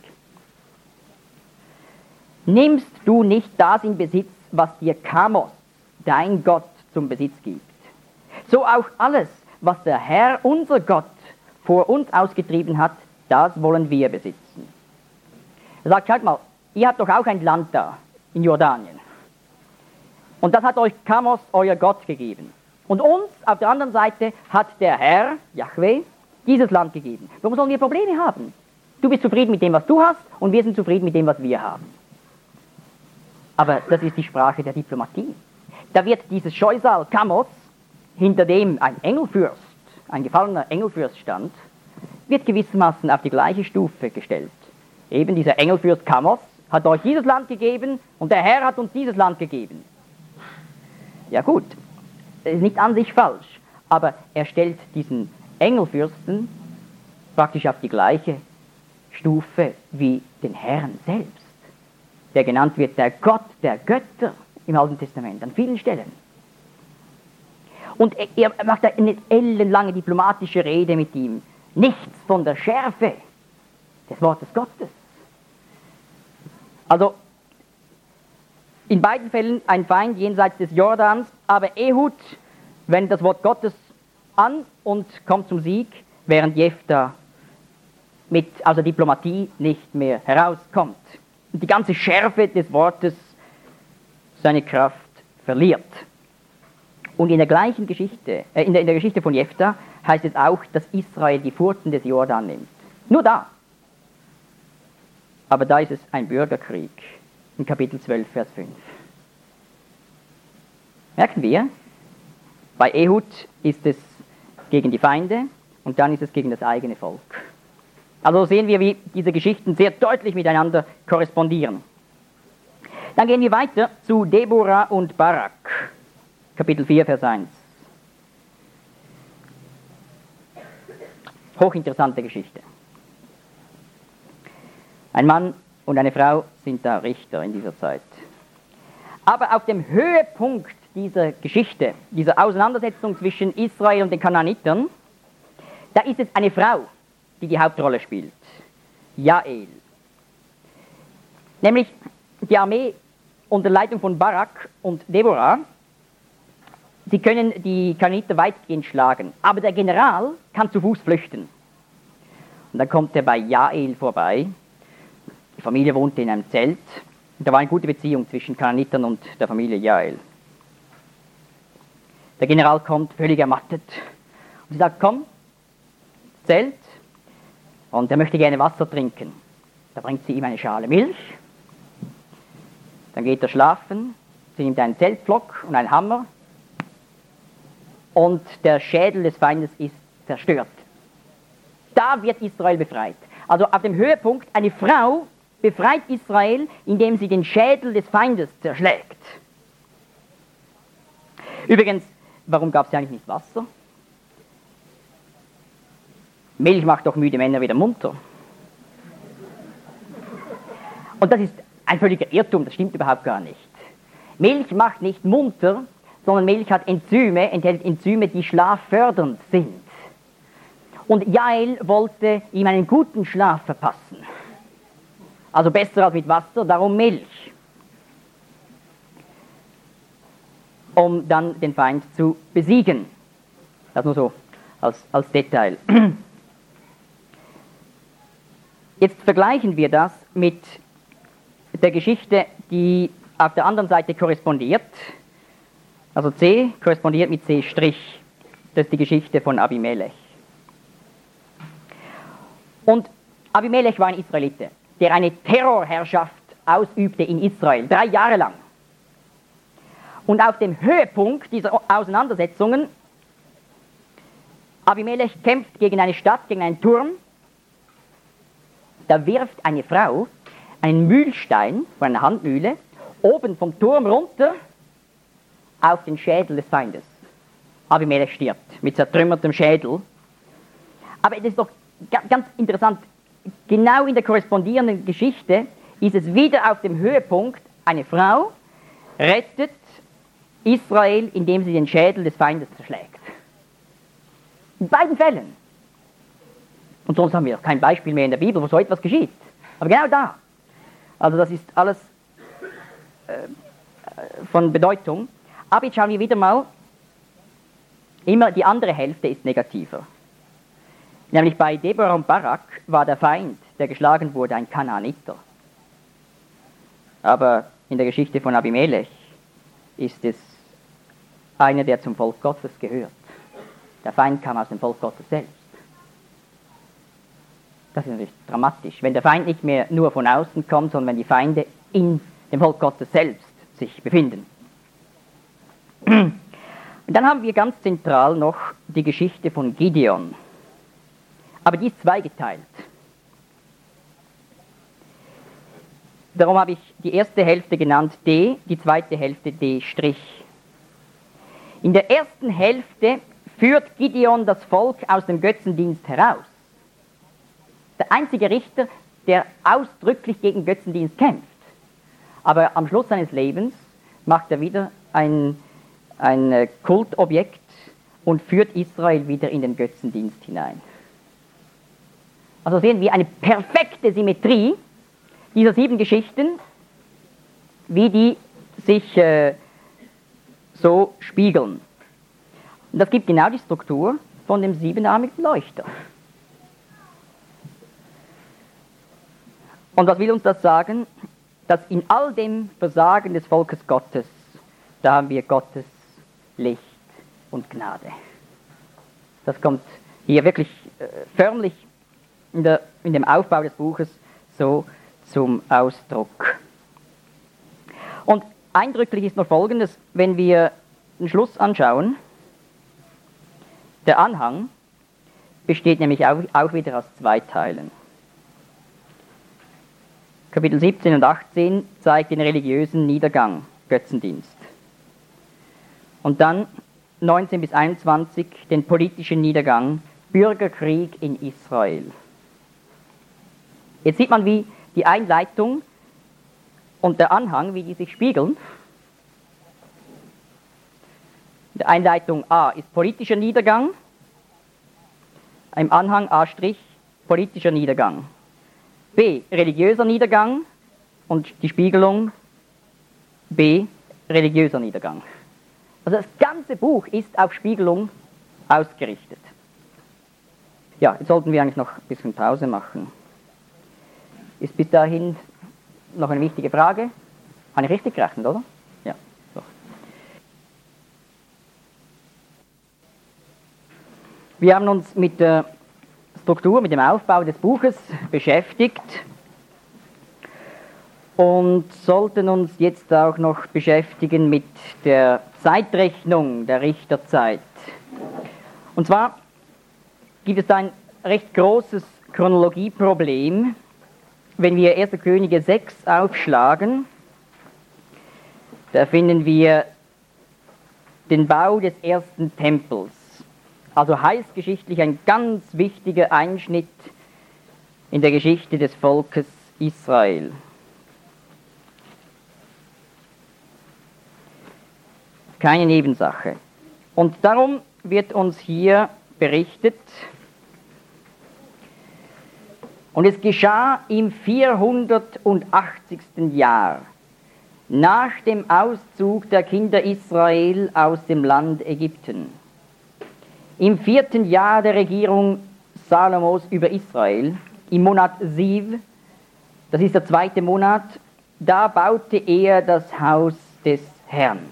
Nimmst du nicht das in Besitz, was dir Chamos, dein Gott, zum Besitz gibt? So auch alles, was der Herr, unser Gott, vor uns ausgetrieben hat, das wollen wir besitzen. Er sagt, schaut mal, ihr habt doch auch ein Land da, in Jordanien. Und das hat euch Chamos, euer Gott, gegeben. Und uns, auf der anderen Seite, hat der Herr, Jahwe, dieses Land gegeben. Warum sollen wir Probleme haben? Du bist zufrieden mit dem, was du hast, und wir sind zufrieden mit dem, was wir haben. Aber das ist die Sprache der Diplomatie. Da wird dieses Scheusal Chamos, hinter dem ein Engelfürst, ein gefallener Engelfürst stand, wird gewissermaßen auf die gleiche Stufe gestellt. Eben dieser Engelfürst Chamos hat euch dieses Land gegeben und der Herr hat uns dieses Land gegeben. Ja gut, das ist nicht an sich falsch, aber er stellt diesen Engelfürsten praktisch auf die gleiche Stufe wie den Herrn selbst, der genannt wird der Gott der Götter im Alten Testament, an vielen Stellen. Und er macht eine ellenlange diplomatische Rede mit ihm. Nichts von der Schärfe des Wortes Gottes. Also, in beiden Fällen ein Feind jenseits des Jordans, aber Ehud wendet das Wort Gottes an und kommt zum Sieg, während Jephtha mit aus der Diplomatie nicht mehr herauskommt. Und die ganze Schärfe des Wortes seine Kraft verliert. Und in der gleichen Geschichte, äh, in, der, in der Geschichte von Jephtha heißt es auch, dass Israel die Furten des Jordan nimmt. Nur da. Aber da ist es ein Bürgerkrieg. In Kapitel zwölf, Vers fünf. Merken wir, bei Ehud ist es gegen die Feinde und dann ist es gegen das eigene Volk. Also sehen wir, wie diese Geschichten sehr deutlich miteinander korrespondieren. Dann gehen wir weiter zu Deborah und Barak. Kapitel vier, Vers eins. Hochinteressante Geschichte. Ein Mann und eine Frau sind da Richter in dieser Zeit. Aber auf dem Höhepunkt dieser Geschichte, dieser Auseinandersetzung zwischen Israel und den Kanaanitern, da ist es eine Frau, die die Hauptrolle spielt. Jael. Nämlich die Armee unter Leitung von Barak und Deborah. Sie können die Kananiter weitgehend schlagen, aber der General kann zu Fuß flüchten. Und dann kommt er bei Jael vorbei. Die Familie wohnte in einem Zelt. Und da war eine gute Beziehung zwischen Kananitern und der Familie Jael. Der General kommt völlig ermattet und sie sagt, komm, Zelt, und er möchte gerne Wasser trinken. Da bringt sie ihm eine Schale Milch, dann geht er schlafen, sie nimmt einen Zeltpflock und einen Hammer und der Schädel des Feindes ist zerstört. Da wird Israel befreit. Also auf dem Höhepunkt, eine Frau befreit Israel, indem sie den Schädel des Feindes zerschlägt. Übrigens, warum gab es eigentlich nicht Wasser? Milch macht doch müde Männer wieder munter. Und das ist ein völliger Irrtum, das stimmt überhaupt gar nicht. Milch macht nicht munter, sondern Milch hat Enzyme, enthält Enzyme, die schlaffördernd sind. Und Jael wollte ihm einen guten Schlaf verpassen. Also besser als mit Wasser, darum Milch. Um dann den Feind zu besiegen. Das nur so als, als Detail. Jetzt vergleichen wir das mit der Geschichte, die auf der anderen Seite korrespondiert. Also C korrespondiert mit C'. Das ist die Geschichte von Abimelech. Und Abimelech war ein Israelite, der eine Terrorherrschaft ausübte in Israel, drei Jahre lang. Und auf dem Höhepunkt dieser Auseinandersetzungen, Abimelech kämpft gegen eine Stadt, gegen einen Turm, da wirft eine Frau einen Mühlstein von einer Handmühle oben vom Turm runter auf den Schädel des Feindes. Abimelech stirbt mit zertrümmertem Schädel. Aber es ist doch ganz interessant, genau in der korrespondierenden Geschichte ist es wieder auf dem Höhepunkt, eine Frau rettet Israel, indem sie den Schädel des Feindes zerschlägt. In beiden Fällen. Und sonst haben wir kein Beispiel mehr in der Bibel, wo so etwas geschieht. Aber genau da. Also das ist alles äh, von Bedeutung. Aber jetzt schauen wir wieder mal, immer die andere Hälfte ist negativer. Nämlich bei Deborah und Barak war der Feind, der geschlagen wurde, ein Kanaaniter. Aber in der Geschichte von Abimelech ist es einer, der zum Volk Gottes gehört. Der Feind kam aus dem Volk Gottes selbst. Das ist natürlich dramatisch, wenn der Feind nicht mehr nur von außen kommt, sondern wenn die Feinde in dem Volk Gottes selbst sich befinden. Und dann haben wir ganz zentral noch die Geschichte von Gideon. Aber die ist zweigeteilt. Darum habe ich die erste Hälfte genannt D, die zweite Hälfte D'. In der ersten Hälfte führt Gideon das Volk aus dem Götzendienst heraus. Der einzige Richter, der ausdrücklich gegen Götzendienst kämpft. Aber am Schluss seines Lebens macht er wieder ein, ein Kultobjekt und führt Israel wieder in den Götzendienst hinein. Also sehen wir eine perfekte Symmetrie dieser sieben Geschichten, wie die sich äh, so spiegeln. Und das gibt genau die Struktur von dem siebenarmigen Leuchter. Und was will uns das sagen? Dass in all dem Versagen des Volkes Gottes, da haben wir Gottes Licht und Gnade. Das kommt hier wirklich äh, förmlich in, der, in dem Aufbau des Buches so zum Ausdruck. Und eindrücklich ist noch Folgendes, wenn wir den Schluss anschauen. Der Anhang besteht nämlich auch, auch wieder aus zwei Teilen. Kapitel siebzehn und achtzehn zeigt den religiösen Niedergang, Götzendienst. Und dann neunzehn bis einundzwanzig den politischen Niedergang, Bürgerkrieg in Israel. Jetzt sieht man, wie die Einleitung und der Anhang, wie die sich spiegeln. In der Einleitung A ist politischer Niedergang, im Anhang A', politischer Niedergang. B, religiöser Niedergang, und die Spiegelung B, religiöser Niedergang. Also das ganze Buch ist auf Spiegelung ausgerichtet. Ja, jetzt sollten wir eigentlich noch ein bisschen Pause machen. Ist bis dahin noch eine wichtige Frage? Habe ich richtig gerechnet, oder? Ja, doch. Wir haben uns mit der Struktur, mit dem Aufbau des Buches beschäftigt und sollten uns jetzt auch noch beschäftigen mit der Zeitrechnung der Richterzeit. Und zwar gibt es da ein recht großes Chronologieproblem, wenn wir erster Könige sechs aufschlagen. Da finden wir den Bau des ersten Tempels. Also heilsgeschichtlich ein ganz wichtiger Einschnitt in der Geschichte des Volkes Israel. Keine Nebensache. Und darum wird uns hier berichtet, und es geschah im vierhundertachtzigsten Jahr nach dem Auszug der Kinder Israel aus dem Land Ägypten, im vierten Jahr der Regierung Salomos über Israel, im Monat Siv, das ist der zweite Monat, da baute er das Haus des Herrn.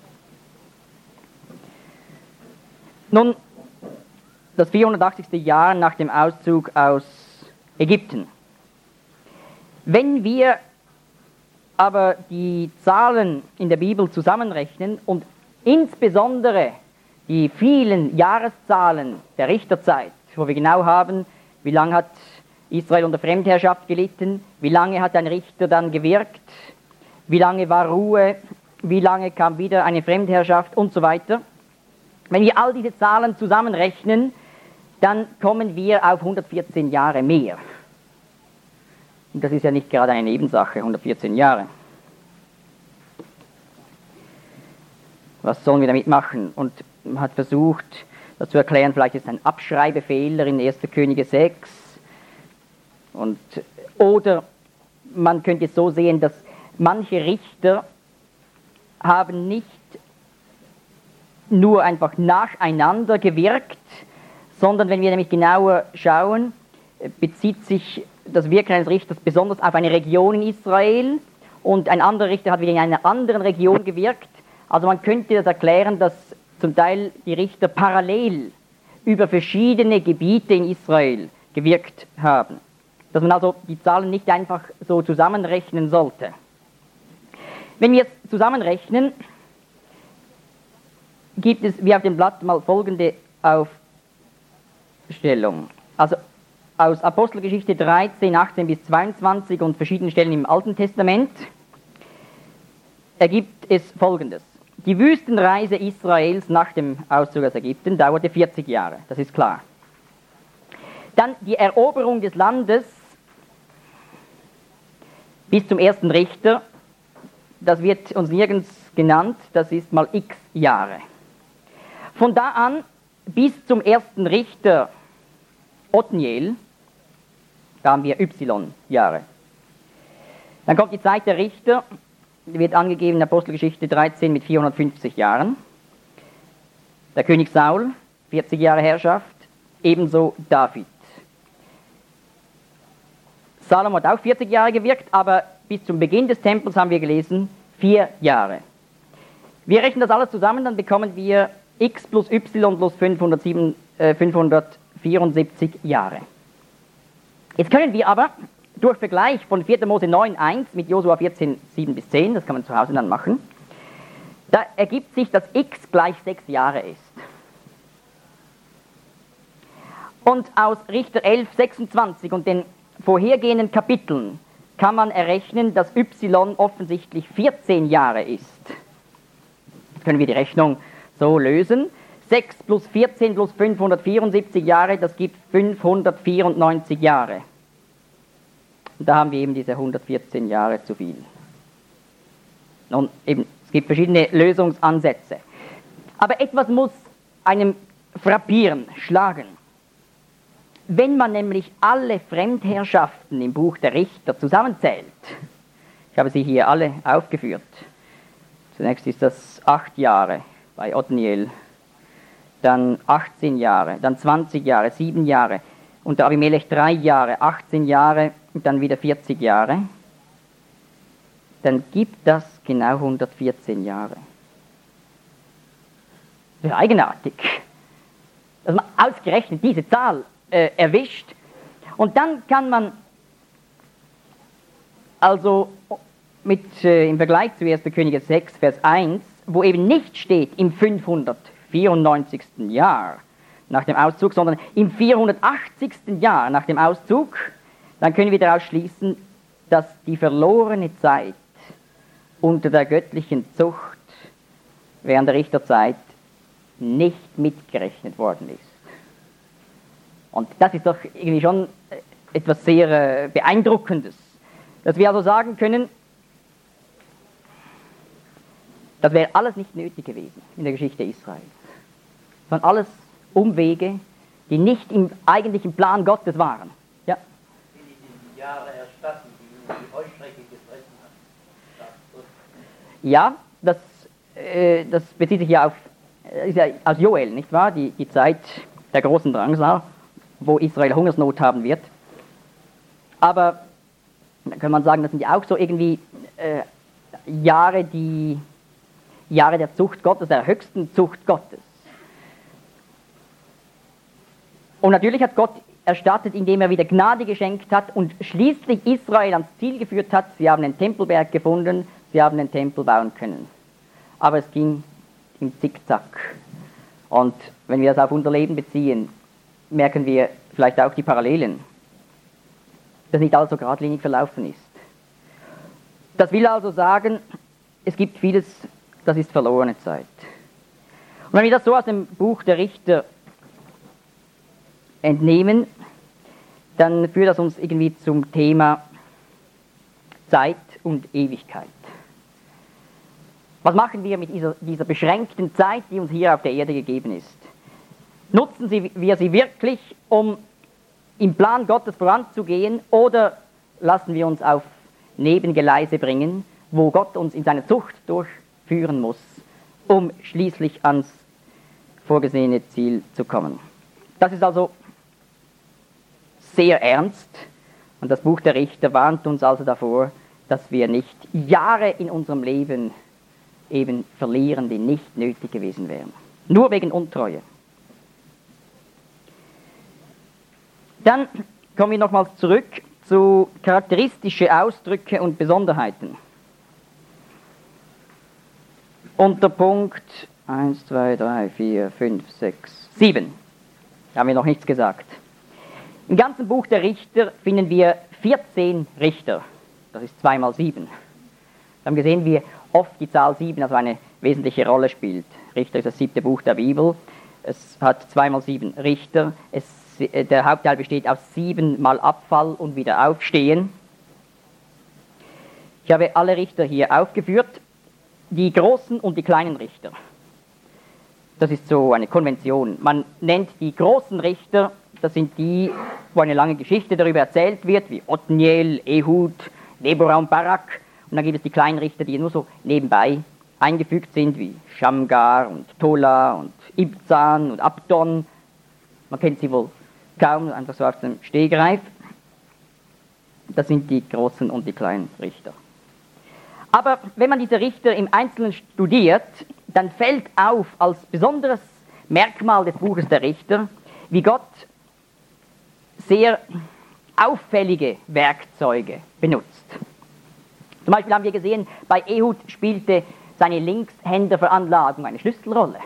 Nun, das vierhundertachtzigste Jahr nach dem Auszug aus Ägypten. Wenn wir aber die Zahlen in der Bibel zusammenrechnen und insbesondere die vielen Jahreszahlen der Richterzeit, wo wir genau haben, wie lange hat Israel unter Fremdherrschaft gelitten, wie lange hat ein Richter dann gewirkt, wie lange war Ruhe, wie lange kam wieder eine Fremdherrschaft und so weiter. Wenn wir all diese Zahlen zusammenrechnen, dann kommen wir auf hundertvierzehn Jahre mehr. Und das ist ja nicht gerade eine Nebensache, hundertvierzehn Jahre. Was sollen wir damit machen? Und man hat versucht, das zu erklären, vielleicht ist es ein Abschreibefehler in erster Könige sechs. Und, oder man könnte es so sehen, dass manche Richter haben nicht nur einfach nacheinander gewirkt, sondern wenn wir nämlich genauer schauen, bezieht sich das Wirken eines Richters besonders auf eine Region in Israel und ein anderer Richter hat wieder in einer anderen Region gewirkt. Also man könnte das erklären, dass zum Teil die Richter parallel über verschiedene Gebiete in Israel gewirkt haben. Dass man also die Zahlen nicht einfach so zusammenrechnen sollte. Wenn wir es zusammenrechnen, gibt es wie auf dem Blatt mal folgende Aufstellung. Also aus Apostelgeschichte dreizehn, achtzehn bis zweiundzwanzig und verschiedenen Stellen im Alten Testament ergibt es Folgendes. Die Wüstenreise Israels nach dem Auszug aus Ägypten dauerte vierzig Jahre, das ist klar. Dann die Eroberung des Landes bis zum ersten Richter, das wird uns nirgends genannt, das ist mal x Jahre. Von da an bis zum ersten Richter Othniel, da haben wir y Jahre. Dann kommt die Zeit der Richter, die wird angegeben in Apostelgeschichte dreizehn mit vierhundertfünfzig Jahren. Der König Saul, vierzig Jahre Herrschaft, ebenso David. Salomo hat auch vierzig Jahre gewirkt, aber bis zum Beginn des Tempels haben wir gelesen, vier Jahre. Wir rechnen das alles zusammen, dann bekommen wir x plus y plus fünfhundertsieben, äh, fünfhundertvierundsiebzig Jahre. Jetzt können wir aber durch Vergleich von vierter Mose neun eins mit Josua vierzehn sieben bis zehn, das kann man zu Hause dann machen, da ergibt sich, dass x gleich sechs Jahre ist. Und aus Richter elf sechsundzwanzig und den vorhergehenden Kapiteln kann man errechnen, dass y offensichtlich vierzehn Jahre ist. Jetzt können wir die Rechnung so lösen. sechs plus vierzehn plus fünfhundertvierundsiebzig Jahre, das gibt fünfhundertvierundneunzig Jahre. Und da haben wir eben diese hundertvierzehn Jahre zu viel. Nun, eben, es gibt verschiedene Lösungsansätze. Aber etwas muss einem frappieren, schlagen. Wenn man nämlich alle Fremdherrschaften im Buch der Richter zusammenzählt, Ich habe sie hier alle aufgeführt. Zunächst ist das acht Jahre bei Othniel, dann achtzehn Jahre, dann zwanzig Jahre, sieben Jahre, unter Abimelech drei Jahre, achtzehn Jahre und dann wieder vierzig Jahre. Dann gibt das genau hundertvierzehn Jahre. Das ist eigenartig, dass man ausgerechnet diese Zahl äh, erwischt. Und dann kann man also mit, äh, im Vergleich zu erster Könige sechs, Vers eins, wo eben nicht steht im fünfhundertvierundneunzigsten Jahr nach dem Auszug, sondern im vierhundertachtzigsten Jahr nach dem Auszug, dann können wir daraus schließen, dass die verlorene Zeit unter der göttlichen Zucht während der Richterzeit nicht mitgerechnet worden ist. Und das ist doch irgendwie schon etwas sehr äh, Beeindruckendes, dass wir also sagen können, das wäre alles nicht nötig gewesen in der Geschichte Israels. Das waren alles Umwege, die nicht im eigentlichen Plan Gottes waren. Ja? Will ich die Jahre erstatten, die die Heuschrecke gefressen hat? Ja, das, äh, das bezieht sich ja auf, ist ja aus Joel, nicht wahr? Die, die Zeit der großen Drangsal, wo Israel Hungersnot haben wird. Aber dann kann man sagen, das sind ja auch so irgendwie äh, Jahre, die Jahre der Zucht Gottes, der höchsten Zucht Gottes. Und natürlich hat Gott erstattet, indem er wieder Gnade geschenkt hat und schließlich Israel ans Ziel geführt hat. Sie haben den Tempelberg gefunden, sie haben den Tempel bauen können. Aber es ging im Zickzack. Und wenn wir das auf unser Leben beziehen, merken wir vielleicht auch die Parallelen, dass nicht alles so geradlinig verlaufen ist. Das will also sagen, es gibt vieles, das ist verlorene Zeit. Und wenn wir das so aus dem Buch der Richter entnehmen, dann führt das uns irgendwie zum Thema Zeit und Ewigkeit. Was machen wir mit dieser, dieser beschränkten Zeit, die uns hier auf der Erde gegeben ist? Nutzen wir sie wirklich, um im Plan Gottes voranzugehen, oder lassen wir uns auf Nebengeleise bringen, wo Gott uns in seiner Zucht durchführen muss, um schließlich ans vorgesehene Ziel zu kommen? Das ist also sehr ernst, und das Buch der Richter warnt uns also davor, dass wir nicht Jahre in unserem Leben eben verlieren, die nicht nötig gewesen wären. Nur wegen Untreue. Dann kommen wir nochmals zurück zu charakteristische Ausdrücke und Besonderheiten. Unter Punkt eins, zwei, drei, vier, fünf, sechs, sieben. Da haben wir noch nichts gesagt. Im ganzen Buch der Richter finden wir vierzehn Richter. Das ist zwei mal sieben. Wir haben gesehen, wie oft die Zahl sieben also eine wesentliche Rolle spielt. Richter ist das siebte Buch der Bibel. Es hat zwei mal sieben Richter. Es, der Hauptteil besteht aus sieben mal Abfall und wieder Aufstehen. Ich habe alle Richter hier aufgeführt. Die großen und die kleinen Richter. Das ist so eine Konvention. Man nennt die großen Richter, das sind die, wo eine lange Geschichte darüber erzählt wird, wie Othniel, Ehud, Deborah und Barak. Und dann gibt es die kleinen Richter, die nur so nebenbei eingefügt sind, wie Shamgar und Tola und Ibzan und Abdon. Man kennt sie wohl kaum, einfach so auf dem Stegreif. Das sind die großen und die kleinen Richter. Aber wenn man diese Richter im Einzelnen studiert, dann fällt auf als besonderes Merkmal des Buches der Richter, wie Gott sehr auffällige Werkzeuge benutzt. Zum Beispiel haben wir gesehen, bei Ehud spielte seine Linkshänderveranlagung eine Schlüsselrolle.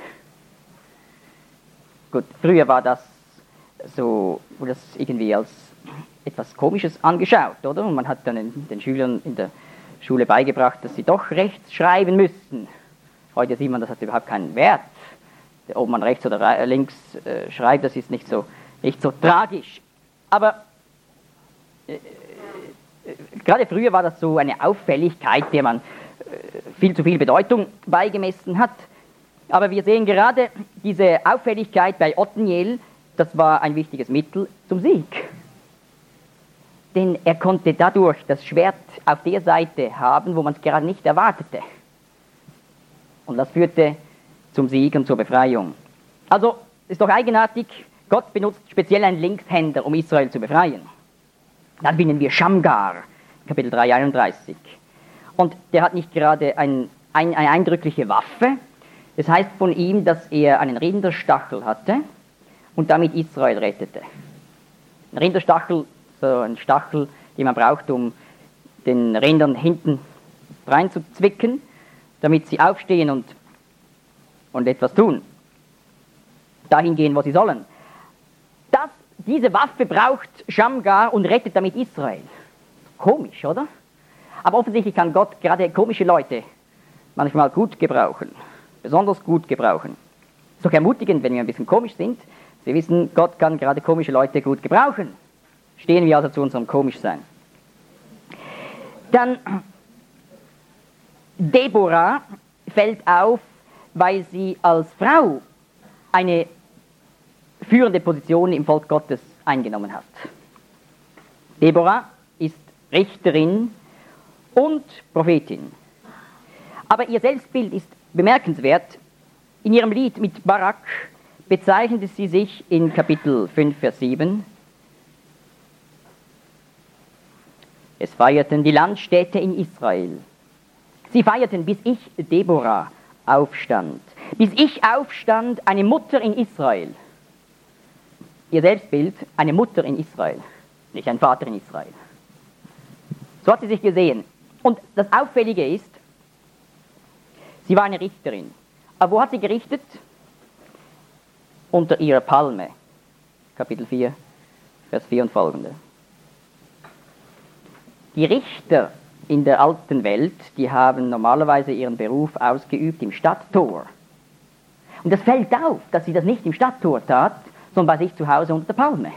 Gut, früher war das so, wurde das irgendwie als etwas Komisches angeschaut, oder? Und man hat dann den, den Schülern in der Schule beigebracht, dass sie doch rechts schreiben müssten. Heute sieht man, das hat überhaupt keinen Wert. Ob man rechts oder links äh, schreibt, das ist nicht so, nicht so tragisch. Aber äh, äh, gerade früher war das so eine Auffälligkeit, der man äh, viel zu viel Bedeutung beigemessen hat. Aber wir sehen gerade diese Auffälligkeit bei Othniel, das war ein wichtiges Mittel zum Sieg. denn er konnte dadurch das Schwert auf der Seite haben, wo man es gerade nicht erwartete. Und das führte zum Sieg und zur Befreiung. Also, ist doch eigenartig, Gott benutzt speziell einen Linkshänder, um Israel zu befreien. Dann finden wir Schamgar, Kapitel drei, einunddreißig. Und der hat nicht gerade ein, ein, eine eindrückliche Waffe. Das heißt von ihm, dass er einen Rinderstachel hatte und damit Israel rettete. Ein Rinderstachel, so ein Stachel, den man braucht, um den Rindern hinten reinzuzwicken, damit sie aufstehen und, und etwas tun. Dahin gehen, wo sie sollen. Das, diese Waffe braucht Schamgar und rettet damit Israel. Komisch, oder? Aber offensichtlich kann Gott gerade komische Leute manchmal gut gebrauchen. Besonders gut gebrauchen. Ist doch ermutigend, wenn wir ein bisschen komisch sind. Sie wissen, Gott kann gerade komische Leute gut gebrauchen. Stehen wir also zu unserem Komischsein. Dann Deborah fällt auf, weil sie als Frau eine führende Position im Volk Gottes eingenommen hat. Deborah ist Richterin und Prophetin. Aber ihr Selbstbild ist bemerkenswert. In ihrem Lied mit Barak bezeichnete sie sich in Kapitel fünf, Vers sieben. Es feierten die Landstädte in Israel. Sie feierten, bis ich, Deborah, aufstand. Bis ich aufstand, eine Mutter in Israel. Ihr Selbstbild, eine Mutter in Israel, nicht ein Vater in Israel. So hat sie sich gesehen. Und das Auffällige ist, sie war eine Richterin. Aber wo hat sie gerichtet? Unter ihrer Palme. Kapitel vier, Vers vier und folgende. Die Richter in der alten Welt, die haben normalerweise ihren Beruf ausgeübt im Stadttor. Und es fällt auf, dass sie das nicht im Stadttor tat, sondern bei sich zu Hause unter der Palme.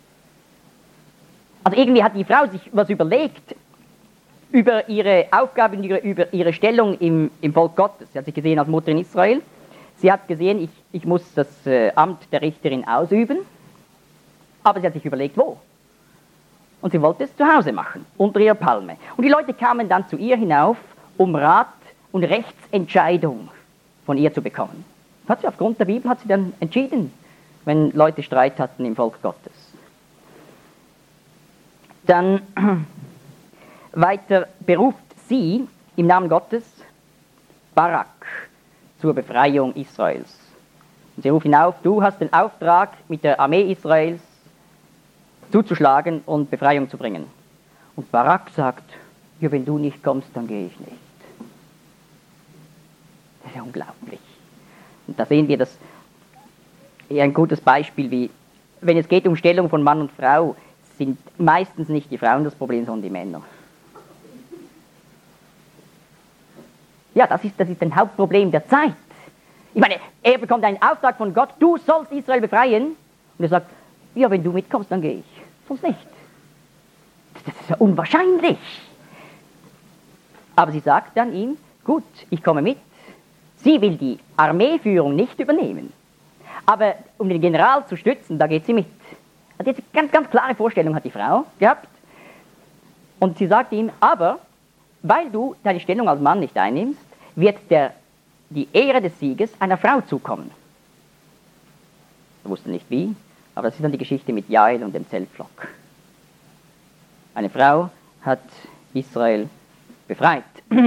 Also irgendwie hat die Frau sich was überlegt über ihre Aufgabe und ihre, über ihre Stellung im, im Volk Gottes. Sie hat sich gesehen als Mutter in Israel. Sie hat gesehen, ich, ich muss das äh, Amt der Richterin ausüben. Aber sie hat sich überlegt, wo. Und sie wollte es zu Hause machen, unter ihrer Palme. Und die Leute kamen dann zu ihr hinauf, um Rat und Rechtsentscheidung von ihr zu bekommen. Hat sie aufgrund der Bibel hat sie dann entschieden, wenn Leute Streit hatten im Volk Gottes. Dann weiter beruft sie im Namen Gottes Barak zur Befreiung Israels. Und sie ruft ihn auf, du hast den Auftrag, mit der Armee Israels zuzuschlagen und Befreiung zu bringen. Und Barak sagt, ja, wenn du nicht kommst, dann gehe ich nicht. Das ist ja unglaublich. Und da sehen wir das hier ein gutes Beispiel, wie, wenn es geht um Stellung von Mann und Frau, sind meistens nicht die Frauen das Problem, sondern die Männer. Ja, das ist, das ist ein Hauptproblem der Zeit. Ich meine, er bekommt einen Auftrag von Gott, du sollst Israel befreien. Und er sagt, ja, wenn du mitkommst, dann gehe ich. Sonst nicht. Das ist ja unwahrscheinlich. Aber sie sagt dann ihm, gut, ich komme mit. Sie will die Armeeführung nicht übernehmen. Aber um den General zu stützen, da geht sie mit. Also jetzt eine ganz, ganz klare Vorstellung hat die Frau gehabt. Und sie sagt ihm, aber weil du deine Stellung als Mann nicht einnimmst, wird der, die Ehre des Sieges einer Frau zukommen. Er wusste nicht wie, aber das ist dann die Geschichte mit Jael und dem Zeltpflock. Eine Frau hat Israel befreit.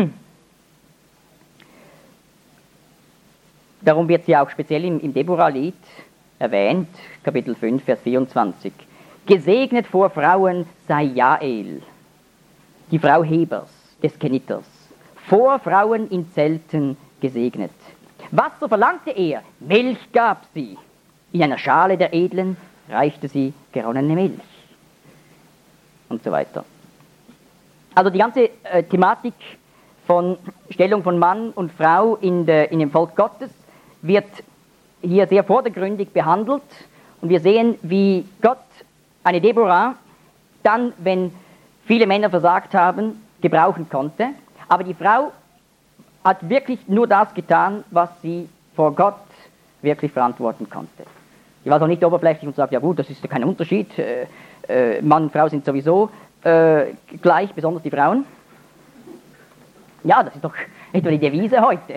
Darum wird sie auch speziell im, im Deborah-Lied erwähnt, Kapitel fünf, Vers vierundzwanzig. Gesegnet vor Frauen sei Jael, die Frau Hebers, des Keniters, vor Frauen in Zelten gesegnet. Wasser verlangte er, Milch gab sie. In einer Schale der Edlen reichte sie geronnene Milch. Und so weiter. Also die ganze äh, Thematik von Stellung von Mann und Frau in, der, in dem Volk Gottes wird hier sehr vordergründig behandelt. Und wir sehen, wie Gott eine Deborah dann, wenn viele Männer versagt haben, gebrauchen konnte. Aber die Frau hat wirklich nur das getan, was sie vor Gott wirklich verantworten konnte. Sie war doch nicht oberflächlich und sagt, ja gut, das ist ja kein Unterschied, äh, äh, Mann und Frau sind sowieso äh, gleich, besonders die Frauen. Ja, das ist doch etwa die Devise heute.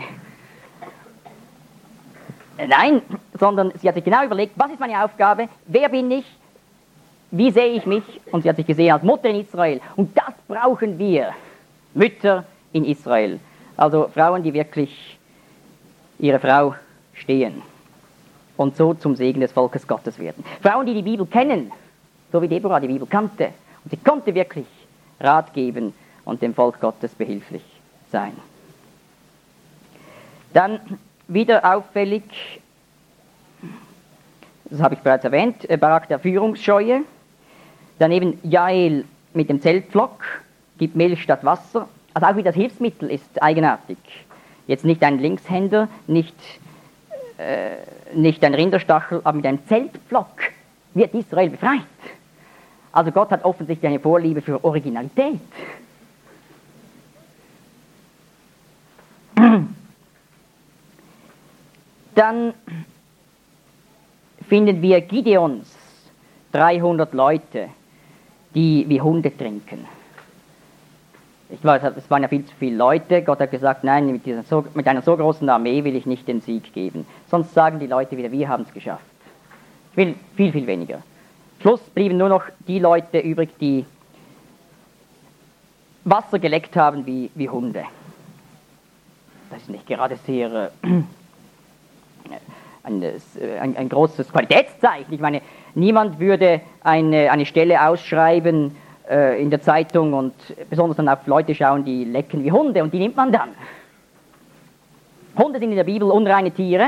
Nein, sondern sie hat sich genau überlegt, was ist meine Aufgabe, wer bin ich, wie sehe ich mich, und sie hat sich gesehen als Mutter in Israel. Und das brauchen wir, Mütter in Israel. Also Frauen, die wirklich ihre Frau stehen und so zum Segen des Volkes Gottes werden. Frauen, die die Bibel kennen, so wie Deborah die Bibel kannte. Und sie konnte wirklich Rat geben und dem Volk Gottes behilflich sein. Dann wieder auffällig, das habe ich bereits erwähnt, Barak der Führungsscheue. Daneben Jael mit dem Zeltpflock, gibt Milch statt Wasser. Also auch wie das Hilfsmittel ist eigenartig. Jetzt nicht ein Linkshänder, nicht, äh, nicht ein Rinderstachel, aber mit einem Zeltpflock wird Israel befreit. Also Gott hat offensichtlich eine Vorliebe für Originalität. Dann finden wir Gideons dreihundert Leute, die wie Hunde trinken. Ich weiß, es waren ja viel zu viele Leute. Gott hat gesagt, nein, mit, dieser so, mit einer so großen Armee will ich nicht den Sieg geben. Sonst sagen die Leute wieder, wir haben es geschafft. Ich will viel, viel weniger. Schluss blieben nur noch die Leute übrig, die Wasser geleckt haben wie, wie Hunde. Das ist nicht gerade sehr... Äh, Ein, ein, ein großes Qualitätszeichen. Ich meine, niemand würde eine, eine Stelle ausschreiben äh, in der Zeitung und besonders dann auf Leute schauen, die lecken wie Hunde, und die nimmt man dann. Hunde sind in der Bibel unreine Tiere.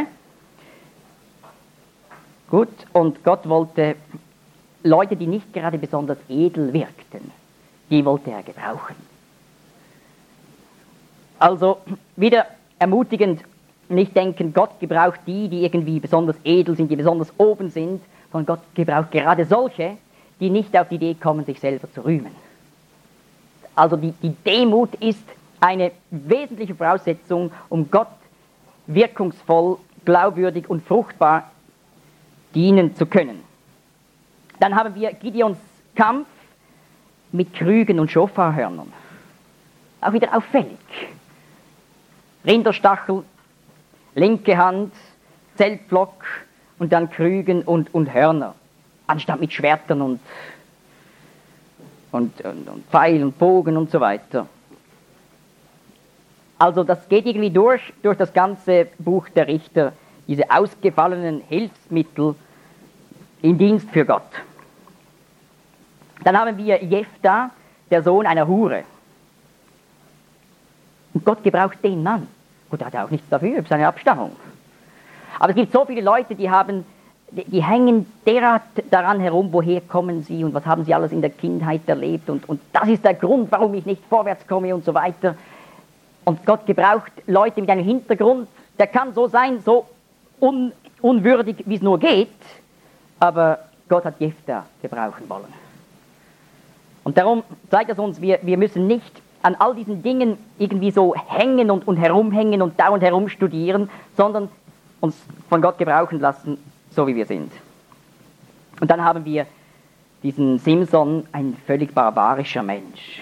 Gut, und Gott wollte Leute, die nicht gerade besonders edel wirkten, die wollte er gebrauchen. Also wieder ermutigend, nicht denken, Gott gebraucht die, die irgendwie besonders edel sind, die besonders oben sind, sondern Gott gebraucht gerade solche, die nicht auf die Idee kommen, sich selber zu rühmen. Also die, die Demut ist eine wesentliche Voraussetzung, um Gott wirkungsvoll, glaubwürdig und fruchtbar dienen zu können. Dann haben wir Gideons Kampf mit Krügen und Schofarhörnern. Auch wieder auffällig. Rinderstachel, linke Hand, Zeltpflock und dann Krügen und, und Hörner, anstatt mit Schwertern und, und, und, und Pfeil und Bogen und so weiter. Also das geht irgendwie durch, durch das ganze Buch der Richter, diese ausgefallenen Hilfsmittel im Dienst für Gott. Dann haben wir Jephtha, der Sohn einer Hure. Und Gott gebraucht den Mann. Gut, er hat auch nichts dafür, für seine Abstammung. Aber es gibt so viele Leute, die haben, die, die hängen derart daran herum, woher kommen sie und was haben sie alles in der Kindheit erlebt und, und das ist der Grund, warum ich nicht vorwärts komme und so weiter. Und Gott gebraucht Leute mit einem Hintergrund, der kann so sein, so un, unwürdig, wie es nur geht, aber Gott hat Jephtha gebrauchen wollen. Und darum zeigt es uns, wir, wir müssen nicht an all diesen Dingen irgendwie so hängen und, und herumhängen und dauernd herumstudieren, sondern uns von Gott gebrauchen lassen, so wie wir sind. Und dann haben wir diesen Simson, ein völlig barbarischer Mensch.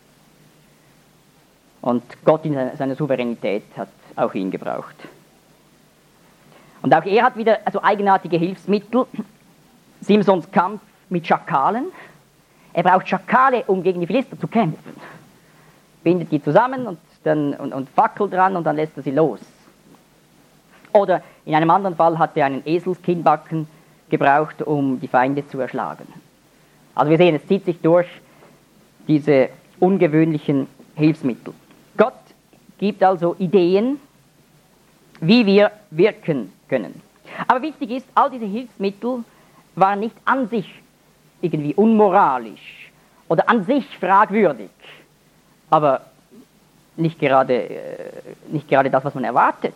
Und Gott in seiner Souveränität hat auch ihn gebraucht. Und auch er hat wieder also eigenartige Hilfsmittel. Simsons Kampf mit Schakalen. Er braucht Schakale, um gegen die Philister zu kämpfen. Bindet die zusammen und, dann, und, und Fackel dran und dann lässt er sie los. Oder in einem anderen Fall hat er einen Eselskinnbacken gebraucht, um die Feinde zu erschlagen. Also wir sehen, es zieht sich durch diese ungewöhnlichen Hilfsmittel. Gott gibt also Ideen, wie wir wirken können. Aber wichtig ist, all diese Hilfsmittel waren nicht an sich irgendwie unmoralisch oder an sich fragwürdig, aber nicht gerade, äh, nicht gerade das, was man erwartet.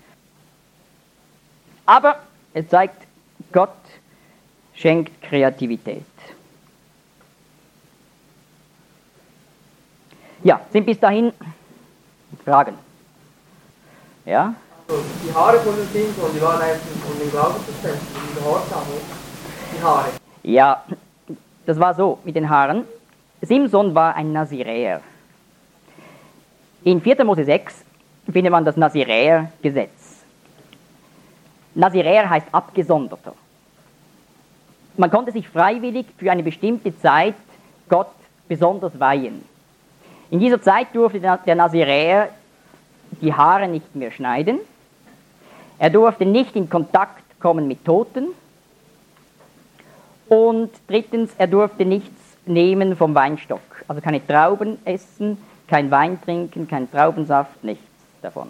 Aber es zeigt, Gott schenkt Kreativität. Ja, sind bis dahin Fragen? Ja? Also die Haare von den Simson, die waren eigentlich von den Glaubensverständnis, die Gehorsam, die Haare. Ja, das war so mit den Haaren. Simson war ein Naziräer. In vierter Mose sechs findet man das Naziräergesetz. Naziräer heißt Abgesonderter. Man konnte sich freiwillig für eine bestimmte Zeit Gott besonders weihen. In dieser Zeit durfte der Naziräer die Haare nicht mehr schneiden. Er durfte nicht in Kontakt kommen mit Toten. Und drittens, er durfte nichts nehmen vom Weinstock. Also keine Trauben essen, kein Wein trinken, kein Traubensaft, nichts davon.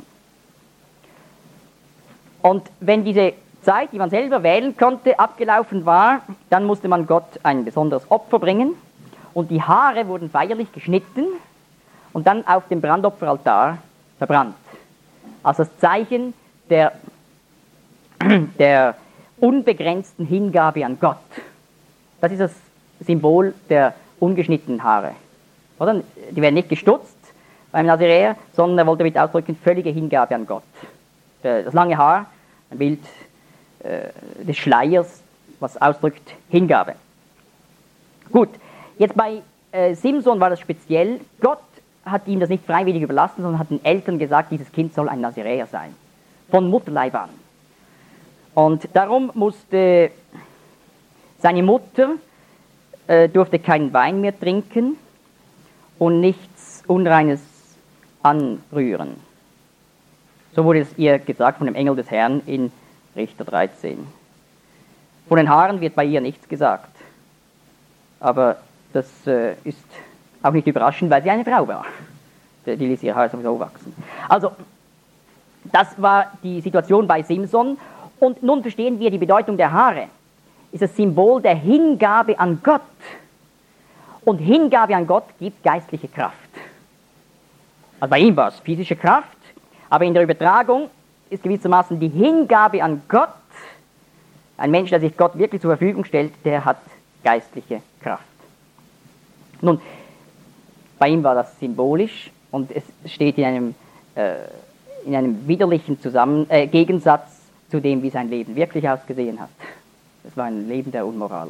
Und wenn diese Zeit, die man selber wählen konnte, abgelaufen war, dann musste man Gott ein besonderes Opfer bringen. Und die Haare wurden feierlich geschnitten und dann auf dem Brandopferaltar verbrannt. Als das Zeichen der, der unbegrenzten Hingabe an Gott. Das ist das Symbol der ungeschnittenen Haare. Oder? Die werden nicht gestutzt beim Naziräer, sondern er wollte damit ausdrücken, völlige Hingabe an Gott. Das lange Haar, ein Bild äh, des Schleiers, was ausdrückt Hingabe. Gut, jetzt bei äh, Simson war das speziell. Gott hat ihm das nicht freiwillig überlassen, sondern hat den Eltern gesagt, dieses Kind soll ein Naziräer sein. Von Mutterleib an. Und darum musste seine Mutter äh, durfte keinen Wein mehr trinken und nichts Unreines anrühren. So wurde es ihr gesagt von dem Engel des Herrn in Richter dreizehn. Von den Haaren wird bei ihr nichts gesagt. Aber das äh, ist auch nicht überraschend, weil sie eine Frau war. Die ließ ihr Haar sowieso wachsen. Also, das war die Situation bei Simson. Und nun verstehen wir die Bedeutung der Haare. Ist das Symbol der Hingabe an Gott. Und Hingabe an Gott gibt geistliche Kraft. Also bei ihm war es physische Kraft, aber in der Übertragung ist gewissermaßen die Hingabe an Gott, ein Mensch, der sich Gott wirklich zur Verfügung stellt, der hat geistliche Kraft. Nun, bei ihm war das symbolisch und es steht in einem, äh, in einem widerlichen Zusammen äh, Gegensatz zu dem, wie sein Leben wirklich ausgesehen hat. Es war ein Leben der Unmoral.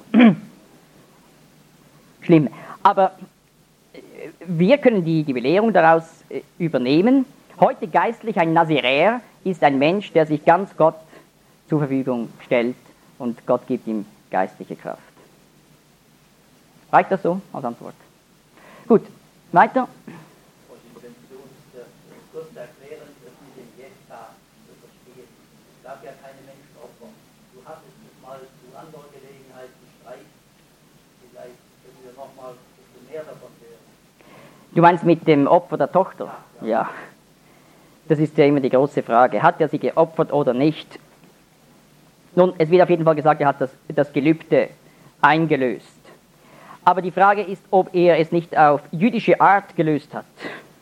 Schlimm. Aber wir können die, die Belehrung daraus äh, übernehmen. Heute geistlich ein Naziräer ist ein Mensch, der sich ganz Gott zur Verfügung stellt und Gott gibt ihm geistliche Kraft. Reicht das so als Antwort? Gut, weiter. Und wenn Sie uns das kurz erklären, das mit dem Jephtha zu verstehen. Es gab ja keine Menschenopfer. Du hattest es mal zu anderer Gelegenheit gestreift. Vielleicht können wir noch mal ein bisschen mehr davon hören. Du meinst mit dem Opfer der Tochter? Ja. ja. Das ist ja immer die große Frage. Hat er sie geopfert oder nicht? Nun, es wird auf jeden Fall gesagt, er hat das, das Gelübde eingelöst. Aber die Frage ist, ob er es nicht auf jüdische Art gelöst hat.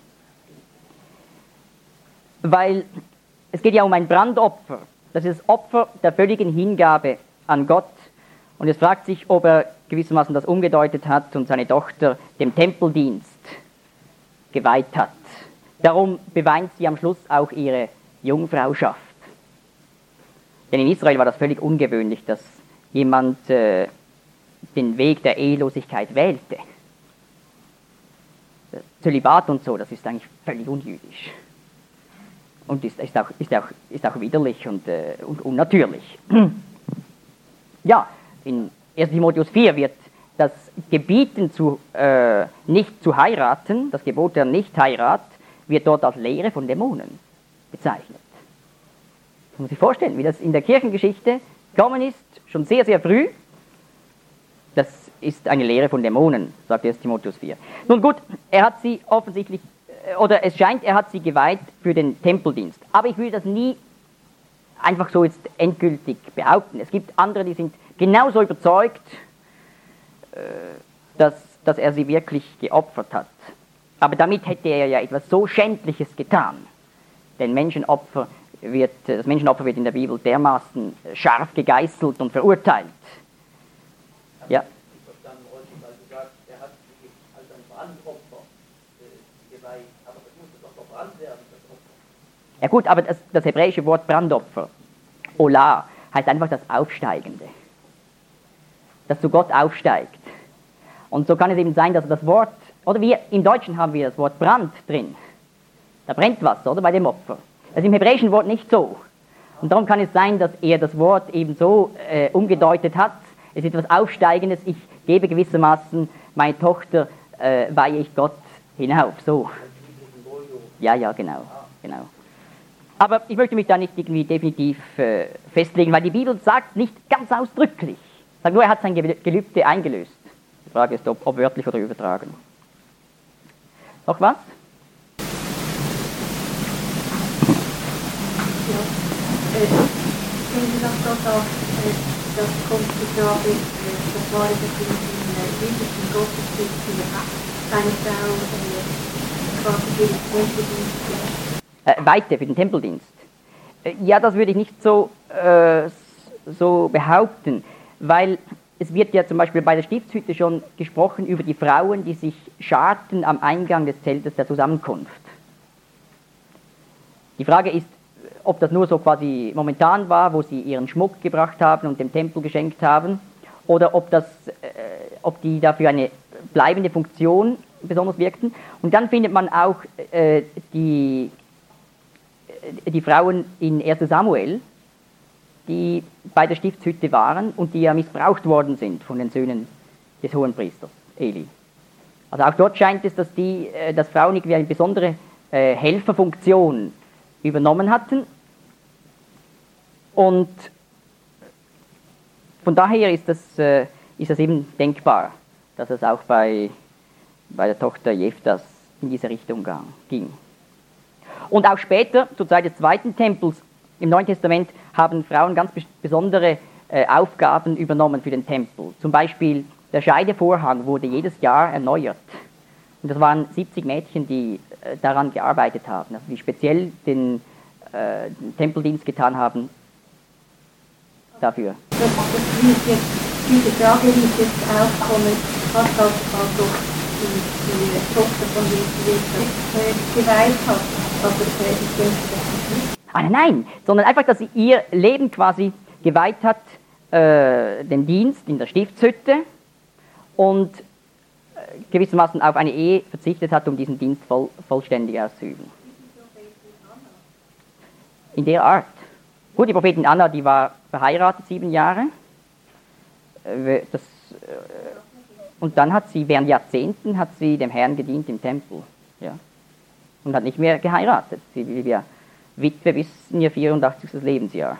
Weil es geht ja um ein Brandopfer. Das ist das Opfer der völligen Hingabe an Gott. Und es fragt sich, ob er gewissermaßen das umgedeutet hat und seine Tochter dem Tempeldienst geweiht hat. Darum beweint sie am Schluss auch ihre Jungfrauschaft. Denn in Israel war das völlig ungewöhnlich, dass jemand äh, den Weg der Ehelosigkeit wählte. Zölibat und so, das ist eigentlich völlig unjüdisch. Und ist, ist, auch, ist, auch, ist auch widerlich und, äh, und unnatürlich. Ja, in erster Timotheus vier wird das Gebieten zu, äh, nicht zu heiraten, das Gebot der Nicht-Heirat, wird dort als Lehre von Dämonen bezeichnet. Das muss man sich vorstellen, wie das in der Kirchengeschichte gekommen ist, schon sehr, sehr früh. Das ist eine Lehre von Dämonen, sagt erster Timotheus vier. Nun gut, er hat sie offensichtlich, oder es scheint, er hat sie geweiht für den Tempeldienst. Aber ich will das nie einfach so jetzt endgültig behaupten. Es gibt andere, die sind genauso überzeugt, dass, dass er sie wirklich geopfert hat. Aber damit hätte er ja etwas so Schändliches getan. Denn Menschenopfer wird, das Menschenopfer wird in der Bibel dermaßen scharf gegeißelt und verurteilt. Ja. Ich verstanden, Rolfi, weil du sagst, er hat sie als ein Brandopfer äh, geweiht. Aber das musste doch verbrannt werden, das Opfer. Ja gut, aber das, das hebräische Wort Brandopfer, Olah, heißt einfach das Aufsteigende. Das zu Gott aufsteigt. Und so kann es eben sein, dass das Wort, oder wir im Deutschen haben wir das Wort Brand drin. Da brennt was, oder, bei dem Opfer. Das ist im hebräischen Wort nicht so. Und darum kann es sein, dass er das Wort eben so äh, umgedeutet hat. Es ist etwas Aufsteigendes, ich gebe gewissermaßen meine Tochter, äh, weihe ich Gott hinauf, so. Ja, ja, genau, genau. Aber ich möchte mich da nicht irgendwie definitiv äh, festlegen, weil die Bibel sagt nicht ganz ausdrücklich. Sagt nur, er hat sein Gelübde eingelöst. Die Frage ist, ob, ob wörtlich oder übertragen. Noch was? Ja, äh, wenn du das so sagst, äh, das kommt die Frage, äh, das war das in den jüdischen Gottesdiensten eine Frau äh, quasi für den Tempeldienst äh, Weite für den Tempeldienst. Äh, ja, das würde ich nicht so, äh, so behaupten, weil es wird ja zum Beispiel bei der Stiftshütte schon gesprochen über die Frauen, die sich scharten am Eingang des Zeltes der Zusammenkunft. Die Frage ist, ob das nur so quasi momentan war, wo sie ihren Schmuck gebracht haben und dem Tempel geschenkt haben, oder ob, das, äh, ob die dafür eine bleibende Funktion besonders wirkten. Und dann findet man auch äh, die, die Frauen in erster Samuel, die bei der Stiftshütte waren und die ja missbraucht worden sind von den Söhnen des Hohenpriesters Eli. Also auch dort scheint es, dass, die, äh, dass Frauen irgendwie eine besondere äh, Helferfunktion übernommen hatten. Und von daher ist das, äh, ist das eben denkbar, dass es auch bei, bei der Tochter Jephthas in diese Richtung ging. Und auch später, zur Zeit des zweiten Tempels im Neuen Testament, haben Frauen ganz besondere äh, Aufgaben übernommen für den Tempel. Zum Beispiel der Scheidevorhang wurde jedes Jahr erneuert. Und das waren siebzig Mädchen, die äh, daran gearbeitet haben, also die speziell den, äh, den Tempeldienst getan haben dafür. Das, das wird jetzt, diese Frage wird jetzt aufkommen, was das also die, die Tochter von Jesus geweiht hat. Also ich denke, das ist nicht. Ah, nein, sondern einfach, dass sie ihr Leben quasi geweiht hat, äh, dem Dienst in der Stiftshütte und äh, gewissermaßen auf eine Ehe verzichtet hat, um diesen Dienst voll, vollständig auszuüben. In der Art. Gut, die Prophetin Anna, die war verheiratet sieben Jahre. Äh, das, äh, und dann hat sie, während Jahrzehnten, hat sie dem Herrn gedient im Tempel. Ja. Und hat nicht mehr geheiratet. Sie blieb ja Witwe bis in ihr vierundachtzigsten Lebensjahr.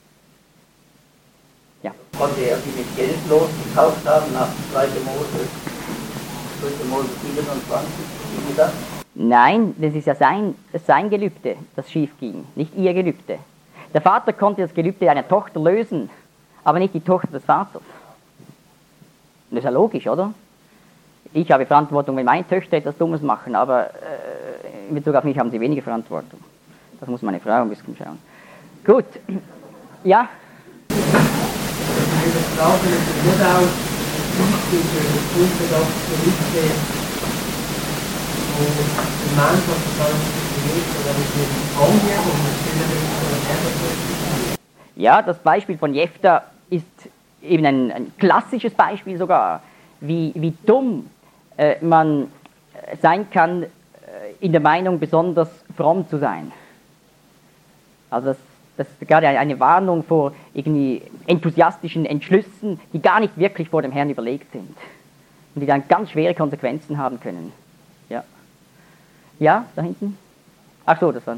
Ja. Konnte er sie mit Geld losgekauft haben nach zweiter Mose, dritter Mose siebenundzwanzig? Wie das? Nein, das ist ja sein, sein Gelübde, das schief ging, nicht ihr Gelübde. Der Vater konnte das Gelübde einer Tochter lösen, aber nicht die Tochter des Vaters. Das ist ja logisch, oder? Ich habe Verantwortung, wenn meine Töchter etwas Dummes machen, aber äh, in Bezug auf mich haben sie weniger Verantwortung. Das muss meine Frau ein bisschen schauen. Gut. Ja? Eine Frage ist nicht auch wichtig für das unbedachte Liebe, wo der Mensch auf der ganzen Welt oder mit dem Angehen und mit vielen Ja, das Beispiel von Jephthah ist eben ein, ein klassisches Beispiel sogar, wie, wie dumm äh, man sein kann, äh, in der Meinung besonders fromm zu sein. Also das, das ist gerade eine Warnung vor irgendwie enthusiastischen Entschlüssen, die gar nicht wirklich vor dem Herrn überlegt sind und die dann ganz schwere Konsequenzen haben können. Ja, ja, da hinten? Ach so, das waren.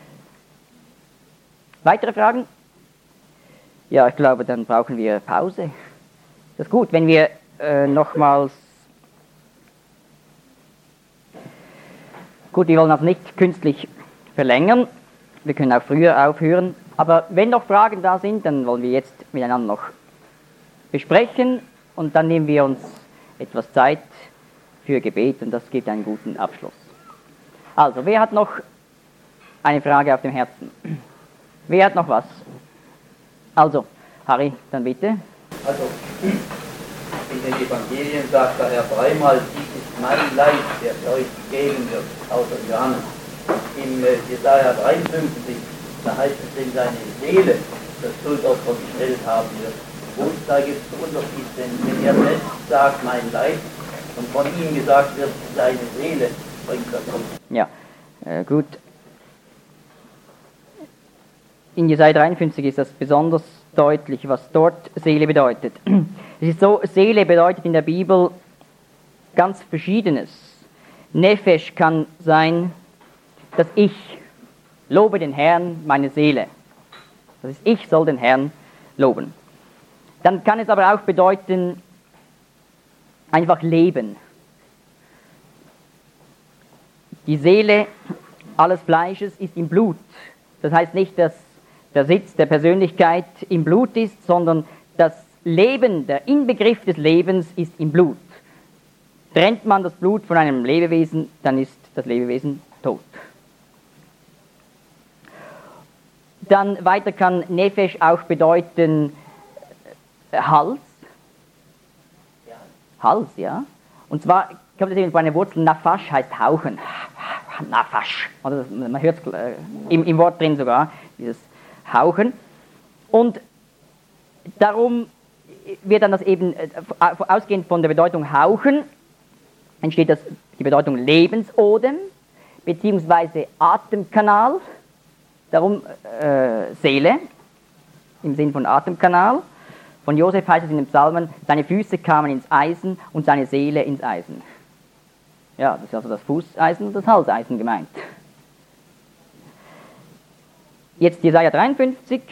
Weitere Fragen? Ja, ich glaube, dann brauchen wir Pause. Das ist gut, wenn wir äh, nochmals... Gut, wir wollen auch nicht künstlich verlängern. Wir können auch früher aufhören. Aber wenn noch Fragen da sind, dann wollen wir jetzt miteinander noch besprechen. Und dann nehmen wir uns etwas Zeit für Gebet und das gibt einen guten Abschluss. Also, wer hat noch eine Frage auf dem Herzen? Wer hat noch was? Also, Harry, dann bitte. Also, in den Evangelien sagt der Herr dreimal, dies ist mein Leib, der für euch gegeben wird, außer Johannes. Im äh, Jesaja dreiundfünfzig, da heißt es, wenn seine Seele das Schuldopfer gestellt haben wird. Wo ist da jetzt der Unterschied? Denn wenn er selbst sagt, mein Leib, und von ihm gesagt wird, seine Seele bringt das um. Ja, äh, gut. In Jesaja dreiundfünfzig ist das besonders deutlich, was dort Seele bedeutet. Es ist so, Seele bedeutet in der Bibel ganz Verschiedenes. Nefesh kann sein, dass ich lobe den Herrn, meine Seele. Das ist, ich soll den Herrn loben. Dann kann es aber auch bedeuten, einfach leben. Die Seele alles Fleisches ist im Blut. Das heißt nicht, dass der Sitz der Persönlichkeit im Blut ist, sondern das Leben, der Inbegriff des Lebens ist im Blut. Trennt man das Blut von einem Lebewesen, dann ist das Lebewesen tot. Dann weiter kann Nefesh auch bedeuten äh, Hals. Ja. Hals, ja. Und zwar kommt es eben von einer Wurzel, Nafash heißt hauchen. Nafash. Oder man hört es äh, im, im Wort drin sogar, dieses Hauchen. Und darum wird dann das eben, äh, ausgehend von der Bedeutung hauchen, entsteht das, die Bedeutung Lebensodem, beziehungsweise Atemkanal, darum äh, Seele, im Sinn von Atemkanal. Von Josef heißt es in den Psalmen, seine Füße kamen ins Eisen und seine Seele ins Eisen. Ja, das ist also das Fußeisen und das Halseisen gemeint. Jetzt Jesaja dreiundfünfzig,